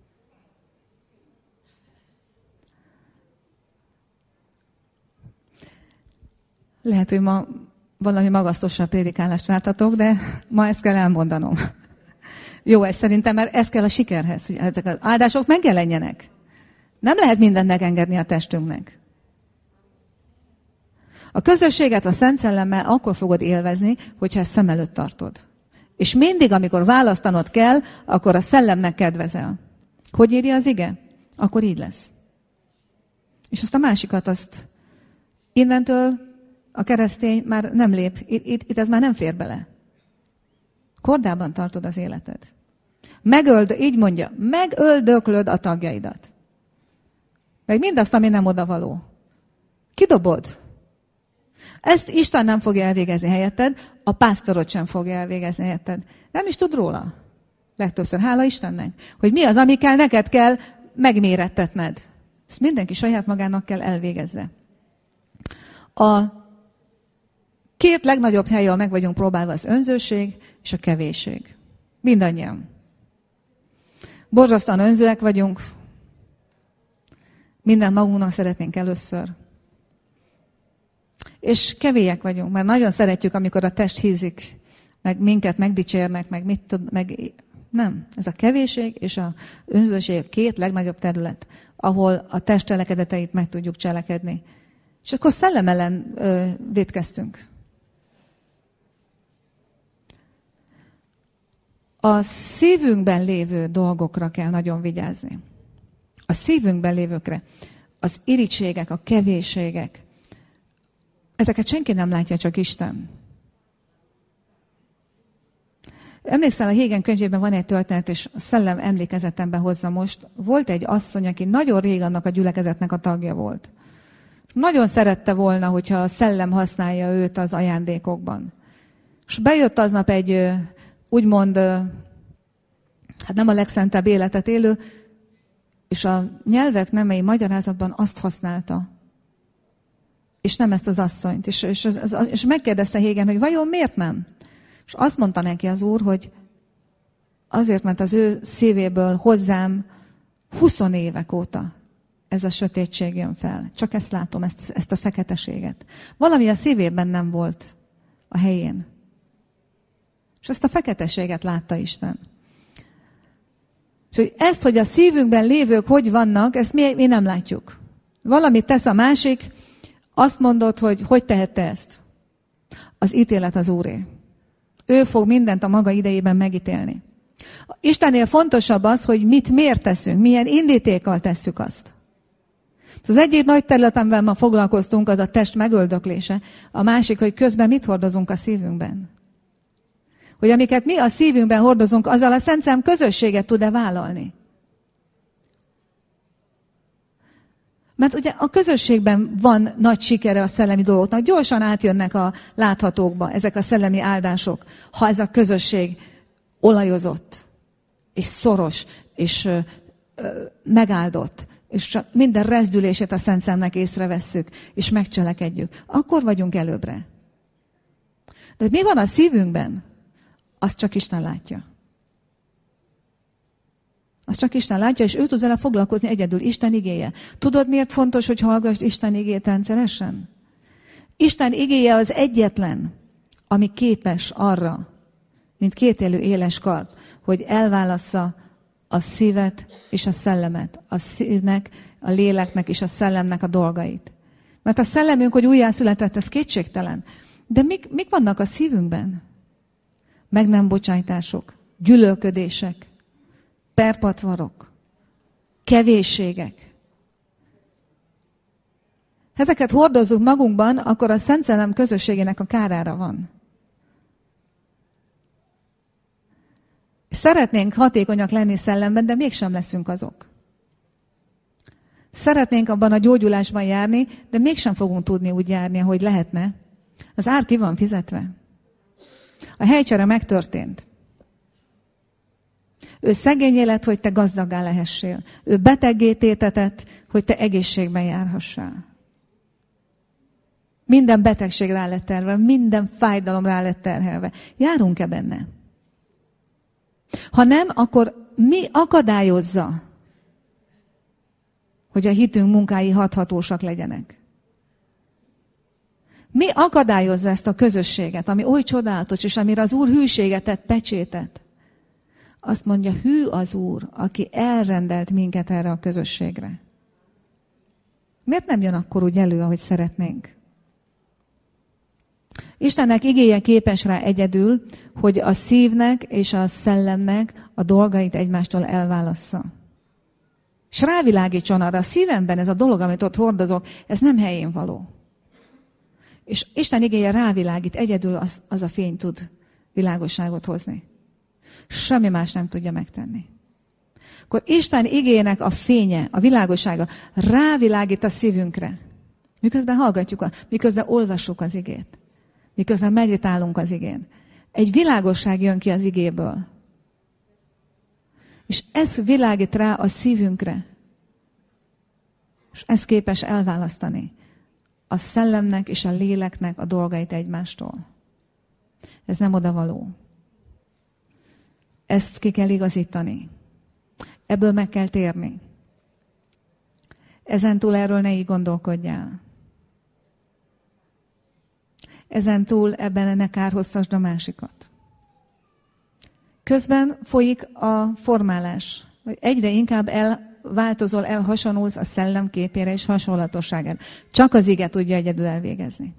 Lehet, hogy ma valami magasztosabb prédikálást vártatok, de ma ezt kell elmondanom. Jó, ez szerintem, mert ez kell a sikerhez, hogy ezek az áldások megjelenjenek. Nem lehet mindent megengedni a testünknek. A közösséget a Szent Szellemmel akkor fogod élvezni, hogyha ezt szem előtt tartod. És mindig, amikor választanod kell, akkor a szellemnek kedvezel. Hogy írja az ige? Akkor így lesz. És azt a másikat, azt innentől a keresztény már nem lép. Itt ez már nem fér bele. Kordában tartod az életed. Így mondja, megöldöklöd a tagjaidat. Meg mindazt, ami nem odavaló. Kidobod. Ezt Isten nem fogja elvégezni helyetted, a pásztorod sem fogja elvégezni helyetted. Nem is tud róla. Legtöbbször, hála Istennek, hogy mi az, amikkel neked kell megmérettetned. Ezt mindenki saját magának kell elvégezze. A két legnagyobb hely, ahol meg vagyunk próbálva, az önzőség és a kevésség. Mindannyian. Borzasztóan önzőek vagyunk. Mindent magunknak szeretnénk először. És kevélyek vagyunk, mert nagyon szeretjük, amikor a test hízik, meg minket megdicsérnek, nem. Ez a kevésség és az önzőség két legnagyobb terület, ahol a test cselekedeteit meg tudjuk cselekedni. És akkor szellem ellen vétkeztünk. A szívünkben lévő dolgokra kell nagyon vigyázni. A szívünkben lévőkre. Az irítségek, a kevésségek. Ezeket senki nem látja, csak Isten. Emlékszel, a Hégen könyvében van egy történet, és a szellem emlékezetembe hozza most. Volt egy asszony, aki nagyon rég annak a gyülekezetnek a tagja volt. Nagyon szerette volna, hogyha a szellem használja őt az ajándékokban. És bejött aznap egy úgymond, hát nem a legszentebb életet élő, és a nyelvek nemei magyarázatban azt használta, és nem ezt az asszonyt. És megkérdezte Hégen, hogy vajon miért nem? És azt mondta neki az Úr, hogy azért, mert az ő szívéből hozzám 20 évek óta ez a sötétség jön fel. Csak ezt látom, ezt a feketeséget. Valami a szívében nem volt a helyén. És ezt a feketeséget látta Isten. És hogy ezt, hogy a szívünkben lévők hogy vannak, ezt mi nem látjuk. Valamit tesz a másik, azt mondod, hogy tehette ezt. Az ítélet az Úré. Ő fog mindent a maga idejében megítélni. Istennél fontosabb az, hogy miért teszünk, milyen indítékkal tesszük azt. Az egyik nagy terület, amivel ma foglalkoztunk, az a test megöldöklése. A másik, hogy közben mit hordozunk a szívünkben. Hogy amiket mi a szívünkben hordozunk, azzal a Szent Szellem közösséget tud-e vállalni. Mert ugye a közösségben van nagy sikere a szellemi dolgoknak. Gyorsan átjönnek a láthatókba ezek a szellemi áldások, ha ez a közösség olajozott, és szoros, és megáldott, és csak minden rezdülését a Szent Szellemnek észrevesszük, és megcselekedjük. Akkor vagyunk előbbre. De mi van a szívünkben? Azt csak Isten látja. Azt csak Isten látja, és ő tud vele foglalkozni egyedül. Isten igéje. Tudod, miért fontos, hogy hallgass Isten igét rendszeresen? Isten igéje az egyetlen, ami képes arra, mint kétélű éles kard, hogy elválassza a szívet és a szellemet. A szívnek, a léleknek és a szellemnek a dolgait. Mert a szellemünk, hogy újjászületett, ez kétségtelen. De mik vannak a szívünkben? Meg nem bocsájtások, gyűlölködések, perpatvarok, kevésségek. Ha ezeket hordozzuk magunkban, akkor a Szent Szellem közösségének a kárára van. Szeretnénk hatékonyak lenni szellemben, de mégsem leszünk azok. Szeretnénk abban a gyógyulásban járni, de mégsem fogunk tudni úgy járni, ahogy lehetne. Az ár ki van fizetve. A helycsere megtörtént. Ő szegényé lett, hogy te gazdaggá lehessél. Ő beteggé tétetett, hogy te egészségben járhassál. Minden betegség rá lett terhelve, minden fájdalom rá lett terhelve. Járunk-e benne? Ha nem, akkor mi akadályozza, hogy a hitünk munkái hathatósak legyenek? Mi akadályozza ezt a közösséget, ami oly csodálatos, és amire az Úr hűséget tett, pecsétet? Azt mondja, hű az Úr, aki elrendelt minket erre a közösségre. Miért nem jön akkor úgy elő, ahogy szeretnénk? Istennek igéje képes rá egyedül, hogy a szívnek és a szellemnek a dolgait egymástól elválassza. És rávilágítson arra, a szívemben ez a dolog, amit ott hordozok, ez nem helyén való. És Isten igéje rávilágít, egyedül az a fény tud világosságot hozni. Semmi más nem tudja megtenni. Akkor Isten igének a fénye, a világossága rávilágít a szívünkre. Miközben hallgatjuk, miközben olvassuk az igét. Miközben meditálunk az igén. Egy világosság jön ki az igéből. És ez világít rá a szívünkre. És ez képes elválasztani a szellemnek és a léleknek a dolgait egymástól. Ez nem odavaló. Ezt ki kell igazítani. Ebből meg kell térni. Ezentúl erről ne így gondolkodjál. Ezentúl ebben ne kárhoztasd a másikat. Közben folyik a formálás. Egyre inkább elváltozol, elhasonulsz a szellem képére és hasonlatosságára. Csak az ige tudja egyedül elvégezni.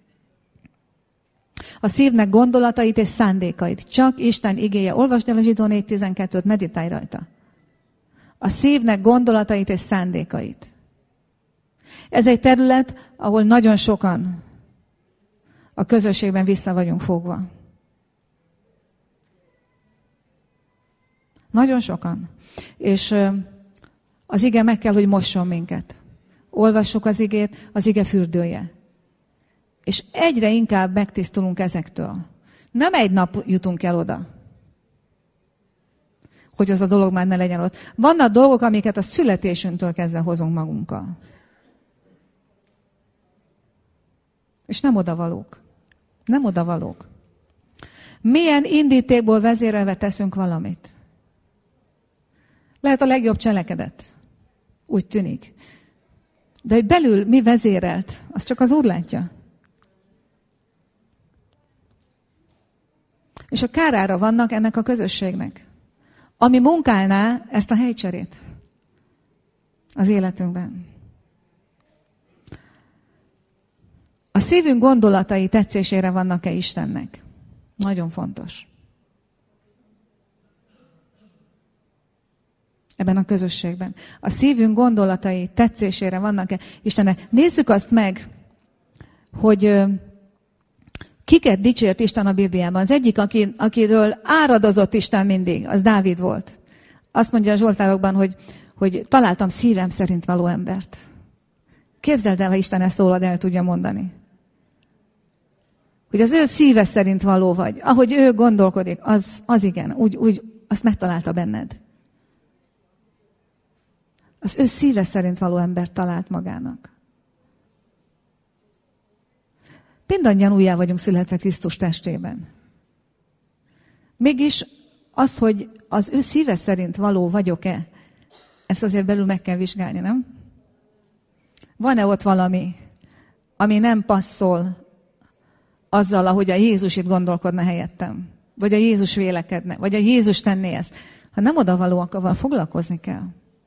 A szívnek gondolatait és szándékait. Csak Isten igéje. Olvasd el a Zsidó 4.12-t, meditálj rajta. A szívnek gondolatait és szándékait. Ez egy terület, ahol nagyon sokan a közösségben vissza vagyunk fogva. Nagyon sokan. És az ige meg kell, hogy mosson minket. Olvassuk az igét, az ige fürdője. És egyre inkább megtisztulunk ezektől. Nem egy nap jutunk el oda, hogy az a dolog már ne legyen ott. Vannak dolgok, amiket a születésünktől kezdve hozunk magunkkal. És nem odavalók. Nem odavalók. Milyen indítékból vezérelve teszünk valamit? Lehet a legjobb cselekedet. Úgy tűnik. De hogy belül mi vezérelt, azt csak az Úr látja. És a kárára vannak ennek a közösségnek. Ami munkálná ezt a helycserét az életünkben. A szívünk gondolatai tetszésére vannak-e Istennek? Nagyon fontos. Ebben a közösségben. A szívünk gondolatai tetszésére vannak-e Istennek? Nézzük azt meg, hogy kiket dicsért Isten a Bibliában. Az egyik, akiről áradozott Isten mindig, az Dávid volt. Azt mondja a Zsoltárokban, hogy találtam szívem szerint való embert. Képzeld el, ha Isten ezt rólad el tudja mondani. Hogy az ő szíve szerint való vagy. Ahogy ő gondolkodik, az igen. Úgy azt megtalálta benned. Az ő szíve szerint való embert talált magának. Mindannyian újjá vagyunk születve Krisztus testében. Mégis az, hogy az ő szíve szerint való vagyok-e, ezt azért belül meg kell vizsgálni, nem? Van-e ott valami, ami nem passzol azzal, ahogy a Jézus itt gondolkodna helyettem? Vagy a Jézus vélekedne? Vagy a Jézus tenné ezt? Ha nem odavalóak, avval foglalkozni kell.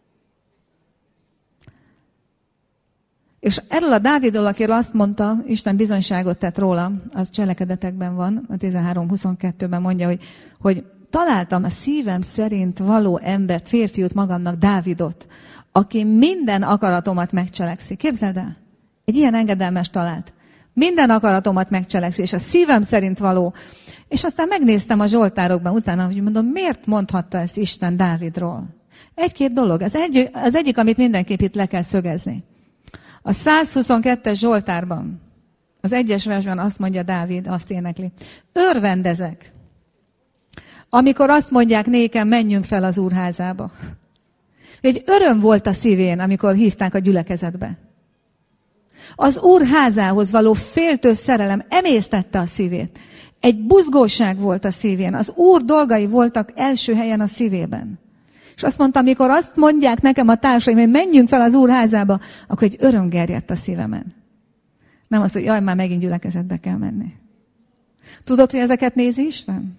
És erről a Dávidról, akiről azt mondta, Isten bizonyságot tett róla, az Cselekedetekben van, a 13:22-ben mondja, hogy találtam a szívem szerint való embert, férfiút magamnak, Dávidot, aki minden akaratomat megcselekszi. Képzeld el, egy ilyen engedelmes talált. Minden akaratomat megcselekszi, és a szívem szerint való. És aztán megnéztem a Zsoltárokban utána, hogy mondom, miért mondhatta ezt Isten Dávidról? Egy-két dolog. Az egyik, amit mindenképp itt le kell szögezni. A 122-es Zsoltárban, az 1-es versben azt mondja Dávid, azt énekli. Örvendezek, amikor azt mondják nékem, menjünk fel az Úr házába. Egy öröm volt a szívén, amikor hívták a gyülekezetbe. Az Úr házához való féltő szerelem emésztette a szívét. Egy buzgóság volt a szívén. Az Úr dolgai voltak első helyen a szívében. És azt mondta, amikor azt mondják nekem a társaim, hogy menjünk fel az Úr házába, akkor egy öröm gerjedt a szívemen. Nem az, hogy jaj, már megint gyülekezetbe kell menni. Tudod, hogy ezeket nézi Isten?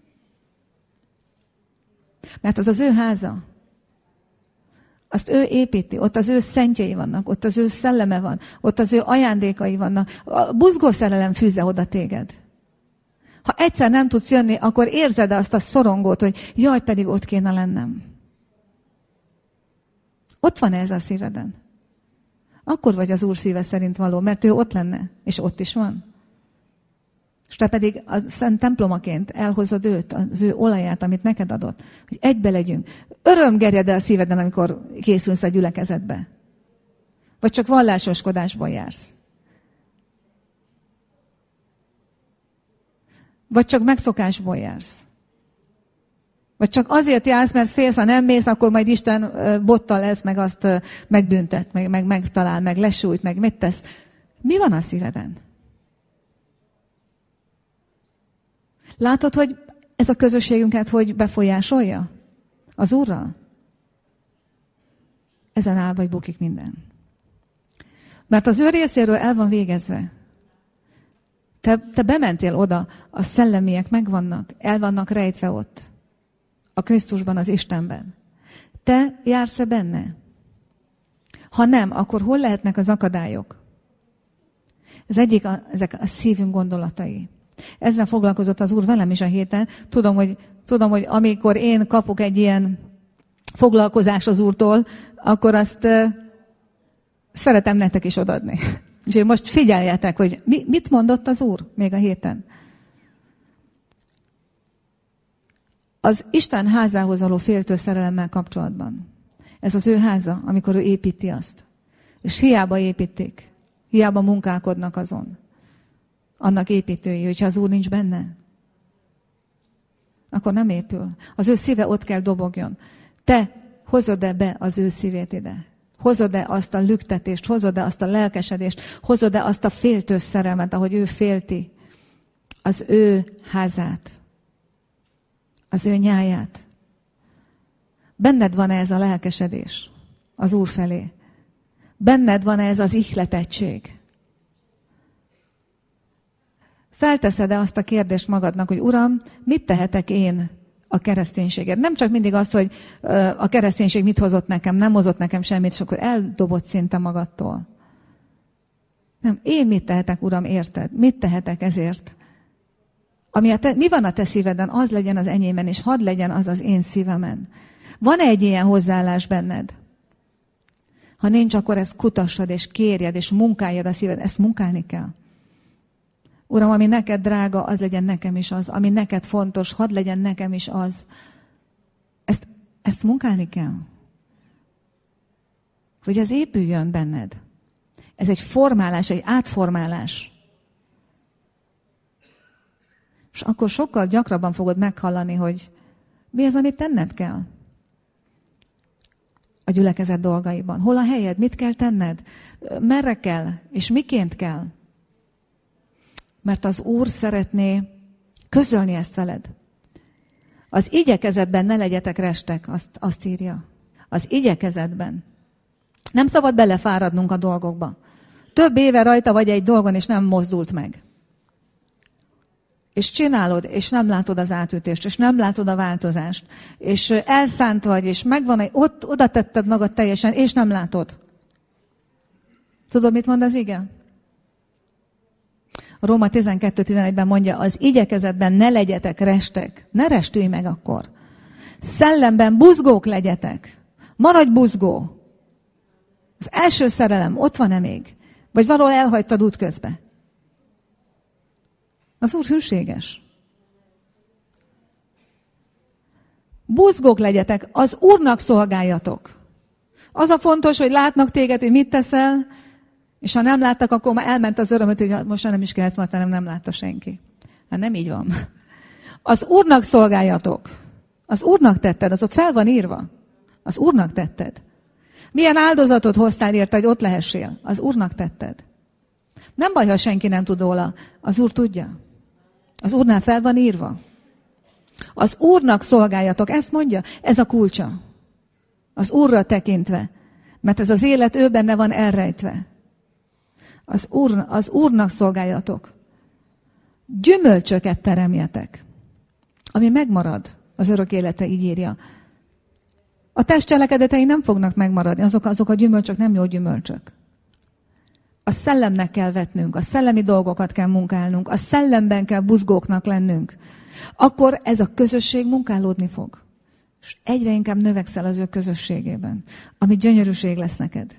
Mert az az ő háza. Azt ő építi, ott az ő szentjei vannak, ott az ő szelleme van, ott az ő ajándékai vannak. A buzgó szerelem fűzze oda téged. Ha egyszer nem tudsz jönni, akkor érzed azt a szorongót, hogy jaj, pedig ott kéne lennem. Ott van ez a szíveden. Akkor vagy az Úr szíve szerint való, mert ő ott lenne, és ott is van. És te pedig a szent templomaként elhozod őt, az ő olaját, amit neked adott, hogy egybe legyünk. Öröm gerjed el a szíveden, amikor készülsz a gyülekezetbe. Vagy csak vallásoskodásból jársz. Vagy csak megszokásból jársz. Vagy csak azért jársz, mert félsz, ha nem mész, akkor majd Isten bottal lesz, meg azt megbüntet, meg megtalál, meg lesújt, meg mit tesz. Mi van a szíveden? Látod, hogy ez a közösségünket hogy befolyásolja? Az Úrral? Ezen áll vagy bukik minden. Mert az ő részéről el van végezve. Te bementél oda, a szellemiek megvannak, el vannak rejtve ott. A Krisztusban, az Istenben. Te jársz-e benne? Ha nem, akkor hol lehetnek az akadályok? Ez egyik ezek a szívünk gondolatai. Ezzel foglalkozott az Úr velem is a héten. Tudom, hogy amikor én kapok egy ilyen foglalkozást az Úrtól, akkor azt szeretem nektek is odaadni. Úgyhogy most figyeljetek, hogy mit mondott az Úr még a héten. Az Isten házához való féltő szerelemmel kapcsolatban. Ez az ő háza, amikor ő építi azt. És hiába építik, hiába munkálkodnak azon. Annak építői, hogyha az Úr nincs benne, akkor nem épül. Az ő szíve ott kell dobogjon. Te hozod-e be az ő szívét ide? Hozod-e azt a lüktetést, hozod-e azt a lelkesedést, hozod-e azt a féltő szerelmet, ahogy ő félti az ő házát, az ő nyáját. Benned van-e ez a lelkesedés az Úr felé? Benned van-e ez az ihletettség? Felteszed-e azt a kérdést magadnak, hogy Uram, mit tehetek én a kereszténységért? Nem csak mindig az, hogy a kereszténység mit hozott nekem, nem hozott nekem semmit, és akkor eldobott szinte magadtól. Nem, én mit tehetek, Uram, érted? Mit tehetek ezért? Mi van a te szíveden, az legyen az enyémen, és hadd legyen az az én szívemen. Van-e egy ilyen hozzáállás benned? Ha nincs, akkor ezt kutassad, és kérjed, és munkáljad a szíved. Ezt munkálni kell. Uram, ami neked drága, az legyen nekem is az. Ami neked fontos, hadd legyen nekem is az. Ezt munkálni kell. Hogy ez épüljön benned. Ez egy formálás, egy átformálás. És akkor sokkal gyakrabban fogod meghallani, hogy mi az, amit tenned kell a gyülekezet dolgaiban. Hol a helyed? Mit kell tenned? Merre kell? És miként kell? Mert az Úr szeretné közölni ezt veled. Az igyekezetben ne legyetek restek, azt írja. Az igyekezetben. Nem szabad belefáradnunk a dolgokba. Több éve rajta vagy egy dolgon, és nem mozdult meg. És csinálod, és nem látod az átütést, és nem látod a változást. És elszánt vagy, és megvan, oda tetted magad teljesen, és nem látod. Tudod, mit mond az ige? A Róma 12:11-ben mondja, az igyekezetben ne legyetek restek. Ne restülj meg akkor. Szellemben buzgók legyetek. Maradj buzgó. Az első szerelem ott van-e még? Vagy valahol elhagytad útközbe? Az Úr hűséges. Buzgók legyetek, az Úrnak szolgáljatok. Az a fontos, hogy látnak téged, hogy mit teszel, és ha nem láttak, akkor már elment az örömöt, hogy most nem is kellett volna, nem látta senki. Hát nem így van. Az Úrnak szolgáljatok. Az Úrnak tetted, az ott fel van írva. Az Úrnak tetted. Milyen áldozatot hoztál érte, hogy ott lehessél? Az Úrnak tetted. Nem baj, ha senki nem tud róla. Az Úr tudja. Az Úrnál fel van írva. Az Úrnak szolgáljatok. Ezt mondja, ez a kulcsa. Az Úrra tekintve. Mert ez az élet ő benne van elrejtve. Az Úrnak szolgáljatok. Gyümölcsöket teremjetek. Ami megmarad az örök élete, így írja. A test cselekedetei nem fognak megmaradni. Azok a gyümölcsök nem jó gyümölcsök. A szellemnek kell vetnünk, a szellemi dolgokat kell munkálnunk, a szellemben kell buzgóknak lennünk. Akkor ez a közösség munkálódni fog. És egyre inkább növekszel az ő közösségében, ami gyönyörűség lesz neked.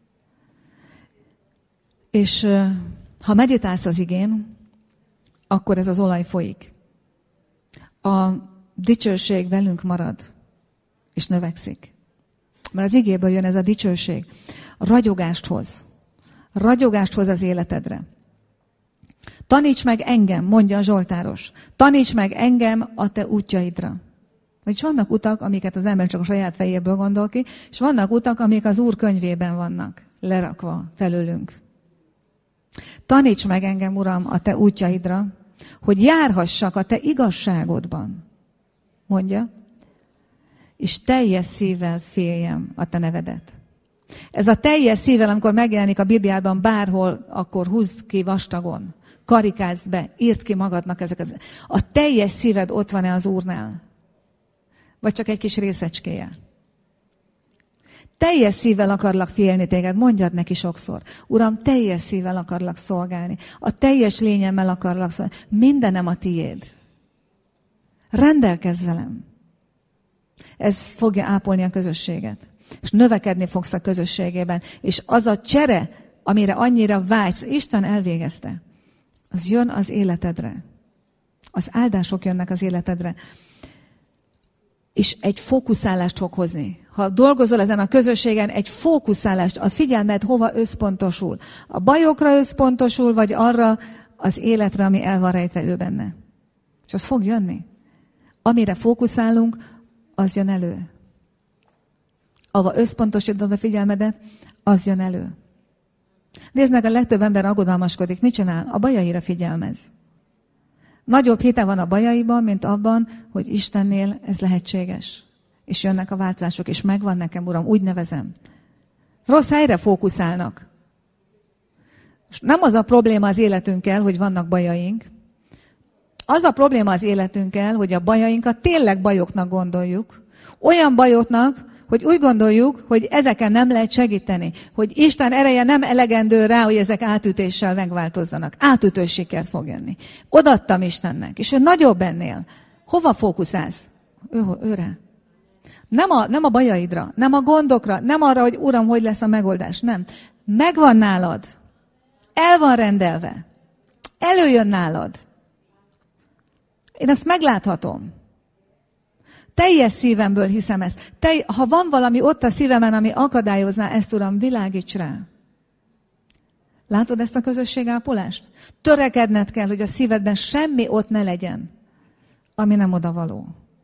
És ha meditálsz az igén, akkor ez az olaj folyik. A dicsőség velünk marad, és növekszik. Mert az igéből jön ez a dicsőség. A ragyogást hoz. Ragyogást hoz az életedre. Taníts meg engem, mondja a Zsoltáros. Taníts meg engem a te útjaidra. Vagyis vannak utak, amiket az ember csak a saját fejéből gondol ki, és vannak utak, amik az Úr könyvében vannak, lerakva felőlünk. Taníts meg engem, Uram, a te útjaidra, hogy járhassak a te igazságodban, mondja, és teljes szívvel féljem a te nevedet. Ez a teljes szívvel, amikor megjelenik a Bibliában bárhol, akkor húzd ki vastagon, karikázd be, írd ki magadnak ezeket. A teljes szíved ott van-e az Úrnál? Vagy csak egy kis részecskéje? Teljes szívvel akarlak félni téged, mondjad neki sokszor. Uram, teljes szívvel akarlak szolgálni. A teljes lényemmel akarlak szolgálni. Mindenem a tiéd. Rendelkezz velem. Ez fogja ápolni a közösséget. És növekedni fogsz a közösségében. És az a csere, amire annyira vágysz, Isten elvégezte, az jön az életedre. Az áldások jönnek az életedre. És egy fókuszálást fog hozni. Ha dolgozol ezen a közösségen, egy fókuszálást, a figyelmed hova összpontosul? A bajokra összpontosul, vagy arra az életre, ami el van rejtve ő benne? És az fog jönni. Amire fókuszálunk, az jön elő. ahova összpontosítod a figyelmedet, az jön elő. Nézd meg, a legtöbb ember aggodalmaskodik. Mit csinál? A bajaira figyelmez. Nagyobb hite van a bajaiban, mint abban, hogy Istennél ez lehetséges. És jönnek a változások, és megvan nekem, Uram, úgy nevezem. Rossz helyre fókuszálnak. És nem az a probléma az életünkkel, hogy vannak bajaink. Az a probléma az életünkkel, hogy a bajainkat tényleg bajoknak gondoljuk. Olyan bajoknak, hogy úgy gondoljuk, hogy ezeken nem lehet segíteni. Hogy Isten ereje nem elegendő rá, hogy ezek átütéssel megváltozzanak. Átütő sikert fog jönni. Odaadtam Istennek, és ő nagyobb ennél. Hova fókuszálsz? Őre. Nem a bajaidra, nem a gondokra, nem arra, hogy Uram, hogy lesz a megoldás. Nem. Megvan nálad. El van rendelve. Előjön nálad. Én ezt megláthatom. Teljes szívemből hiszem ezt. Ha van valami ott a szívemen, ami akadályozná ezt, Uram, világíts rá. Látod ezt a közösségápolást? Törekedned kell, hogy a szívedben semmi ott ne legyen, ami nem odavaló.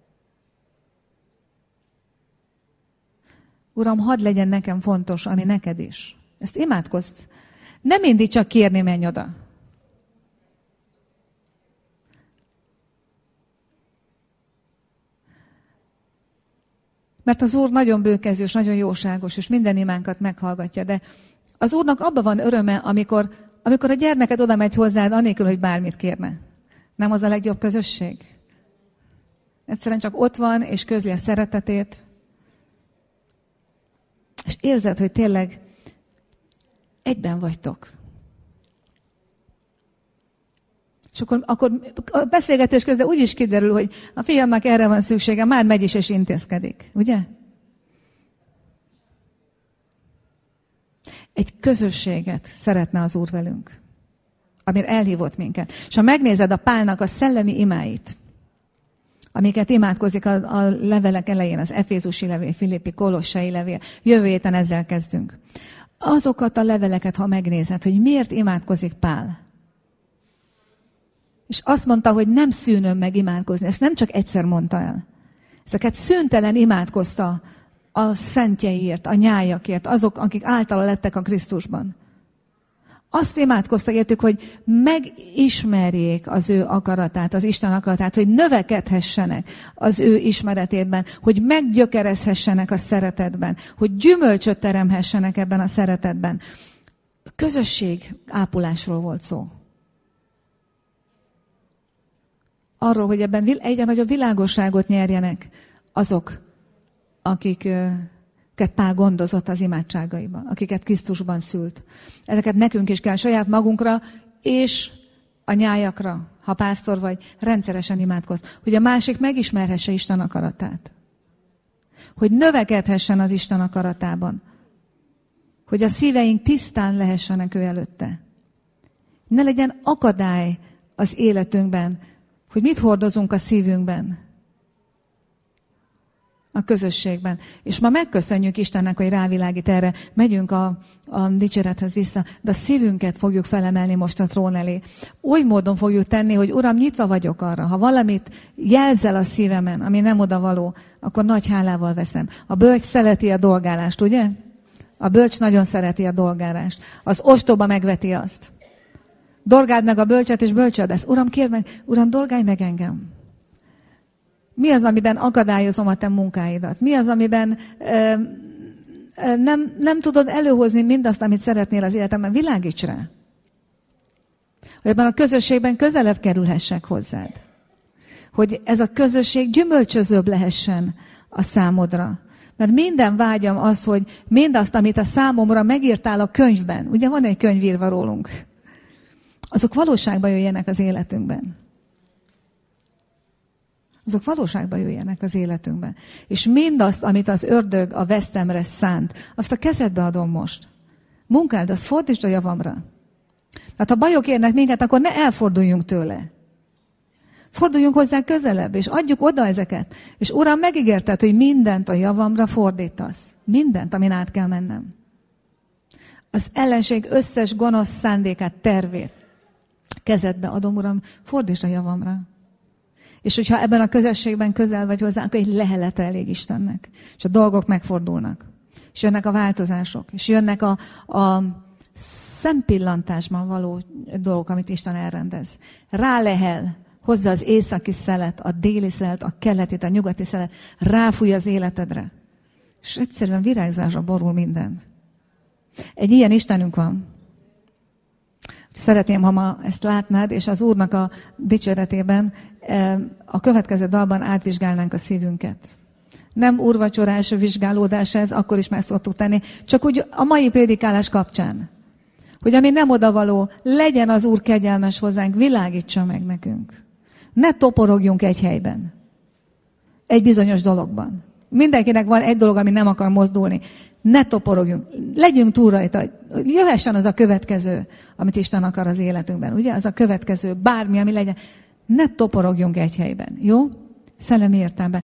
Uram, hadd legyen nekem fontos, ami neked is. Ezt imádkozz. Nem mindig csak kérni, menj oda. Mert az Úr nagyon bőkező, és nagyon jóságos, és minden imánkat meghallgatja. De az Úrnak abban van öröme, amikor a gyermeked oda megy hozzád, anélkül, hogy bármit kérne. Nem az a legjobb közösség? Egyszerűen csak ott van, és közli a szeretetét. És érzed, hogy tényleg egyben vagytok. És akkor a beszélgetés közben úgy is kiderül, hogy a fiamnak erre van szüksége, már megy is és intézkedik. Ugye? Egy közösséget szeretne az Úr velünk, amire elhívott minket. És ha megnézed a Pálnak a szellemi imáit, amiket imádkozik a levelek elején, az Efézusi levél, Filippi, Kolossai levél, jövő héten ezzel kezdünk. Azokat a leveleket, ha megnézed, hogy miért imádkozik Pál, és azt mondta, hogy nem szűnöm meg imádkozni. Ezt nem csak egyszer mondta el. Ezeket szüntelen imádkozta a szentjeiért, a nyájakért, azok, akik általa lettek a Krisztusban. Azt imádkozta értük, hogy megismerjék az ő akaratát, az Isten akaratát, hogy növekedhessenek az ő ismeretében, hogy meggyökerezhessenek a szeretetben, hogy gyümölcsöt teremhessenek ebben a szeretetben. Közösség ápolásról volt szó. Arról, hogy ebben egyre nagyobb világosságot nyerjenek azok, akiket Pál gondozott az imádságaiban, akiket Krisztusban szült. Ezeket nekünk is kell saját magunkra és a nyájakra, ha pásztor vagy, rendszeresen imádkozz, hogy a másik megismerhesse Isten akaratát. Hogy növekedhessen az Isten akaratában. Hogy a szíveink tisztán lehessenek ő előtte. Ne legyen akadály az életünkben, hogy mit hordozunk a szívünkben, a közösségben. És ma megköszönjük Istennek, hogy rávilágít erre. Megyünk a dicsérethez vissza, de a szívünket fogjuk felemelni most a trón elé. Oly módon fogjuk tenni, hogy Uram, nyitva vagyok arra. Ha valamit jelzel a szívemen, ami nem odavaló, akkor nagy hálával veszem. A bölcs szereti a dolgálást, ugye? A bölcs nagyon szereti a dolgálást. Az ostoba megveti azt. Dolgáld meg a bölcset, és bölcsöd lesz. Uram, kérd meg, Uram, dolgálj meg engem. Mi az, amiben akadályozom a te munkáidat? Mi az, amiben nem tudod előhozni mindazt, amit szeretnél az életemben? Világíts rá. Hogy ebben a közösségben közelebb kerülhessek hozzád. Hogy ez a közösség gyümölcsözőbb lehessen a számodra. Mert minden vágyam az, hogy mindazt, amit a számomra megírtál a könyvben, ugye van egy könyv írva rólunk, azok valóságba jöjjenek az életünkben. Azok valóságba jöjjenek az életünkben. És mindazt, amit az ördög a vesztemre szánt, azt a kezedbe adom most. Munkáld, azt fordítsd a javamra. Tehát ha bajok érnek minket, akkor ne elforduljunk tőle. Forduljunk hozzá közelebb, és adjuk oda ezeket. És Uram, megígérted, hogy mindent a javamra fordítasz. Mindent, amin át kell mennem. Az ellenség összes gonosz szándékát, tervét kezedbe adom, Uram, fordítsd a javamra. És hogyha ebben a közösségben közel vagy hozzá, akkor egy lehelete elég Istennek. És a dolgok megfordulnak. És jönnek a változások, és jönnek a szempillantásban való dolgok, amit Isten elrendez. Rálehel, hozza az északi szelet, a déli szelet, a keletit, a nyugati szelet, ráfúj az életedre. És egyszerűen virágzásra borul minden. Egy ilyen Istenünk van. Szeretném, ha ma ezt látnád, és az Úrnak a dicséretében a következő dalban átvizsgálnánk a szívünket. Nem úrvacsorás vizsgálódás ez, akkor is meg szoktuk tenni, csak úgy a mai prédikálás kapcsán. Hogy ami nem odavaló, legyen az Úr kegyelmes hozzánk, világítsa meg nekünk. Ne toporogjunk egy helyben. Egy bizonyos dologban. Mindenkinek van egy dolog, ami nem akar mozdulni. Ne toporogjunk. Legyünk túl rajta. Jöhessen az a következő, amit Isten akar az életünkben. Ugye? Az a következő, bármi, ami legyen. Ne toporogjunk egy helyben. Jó? Szellemi értelemben.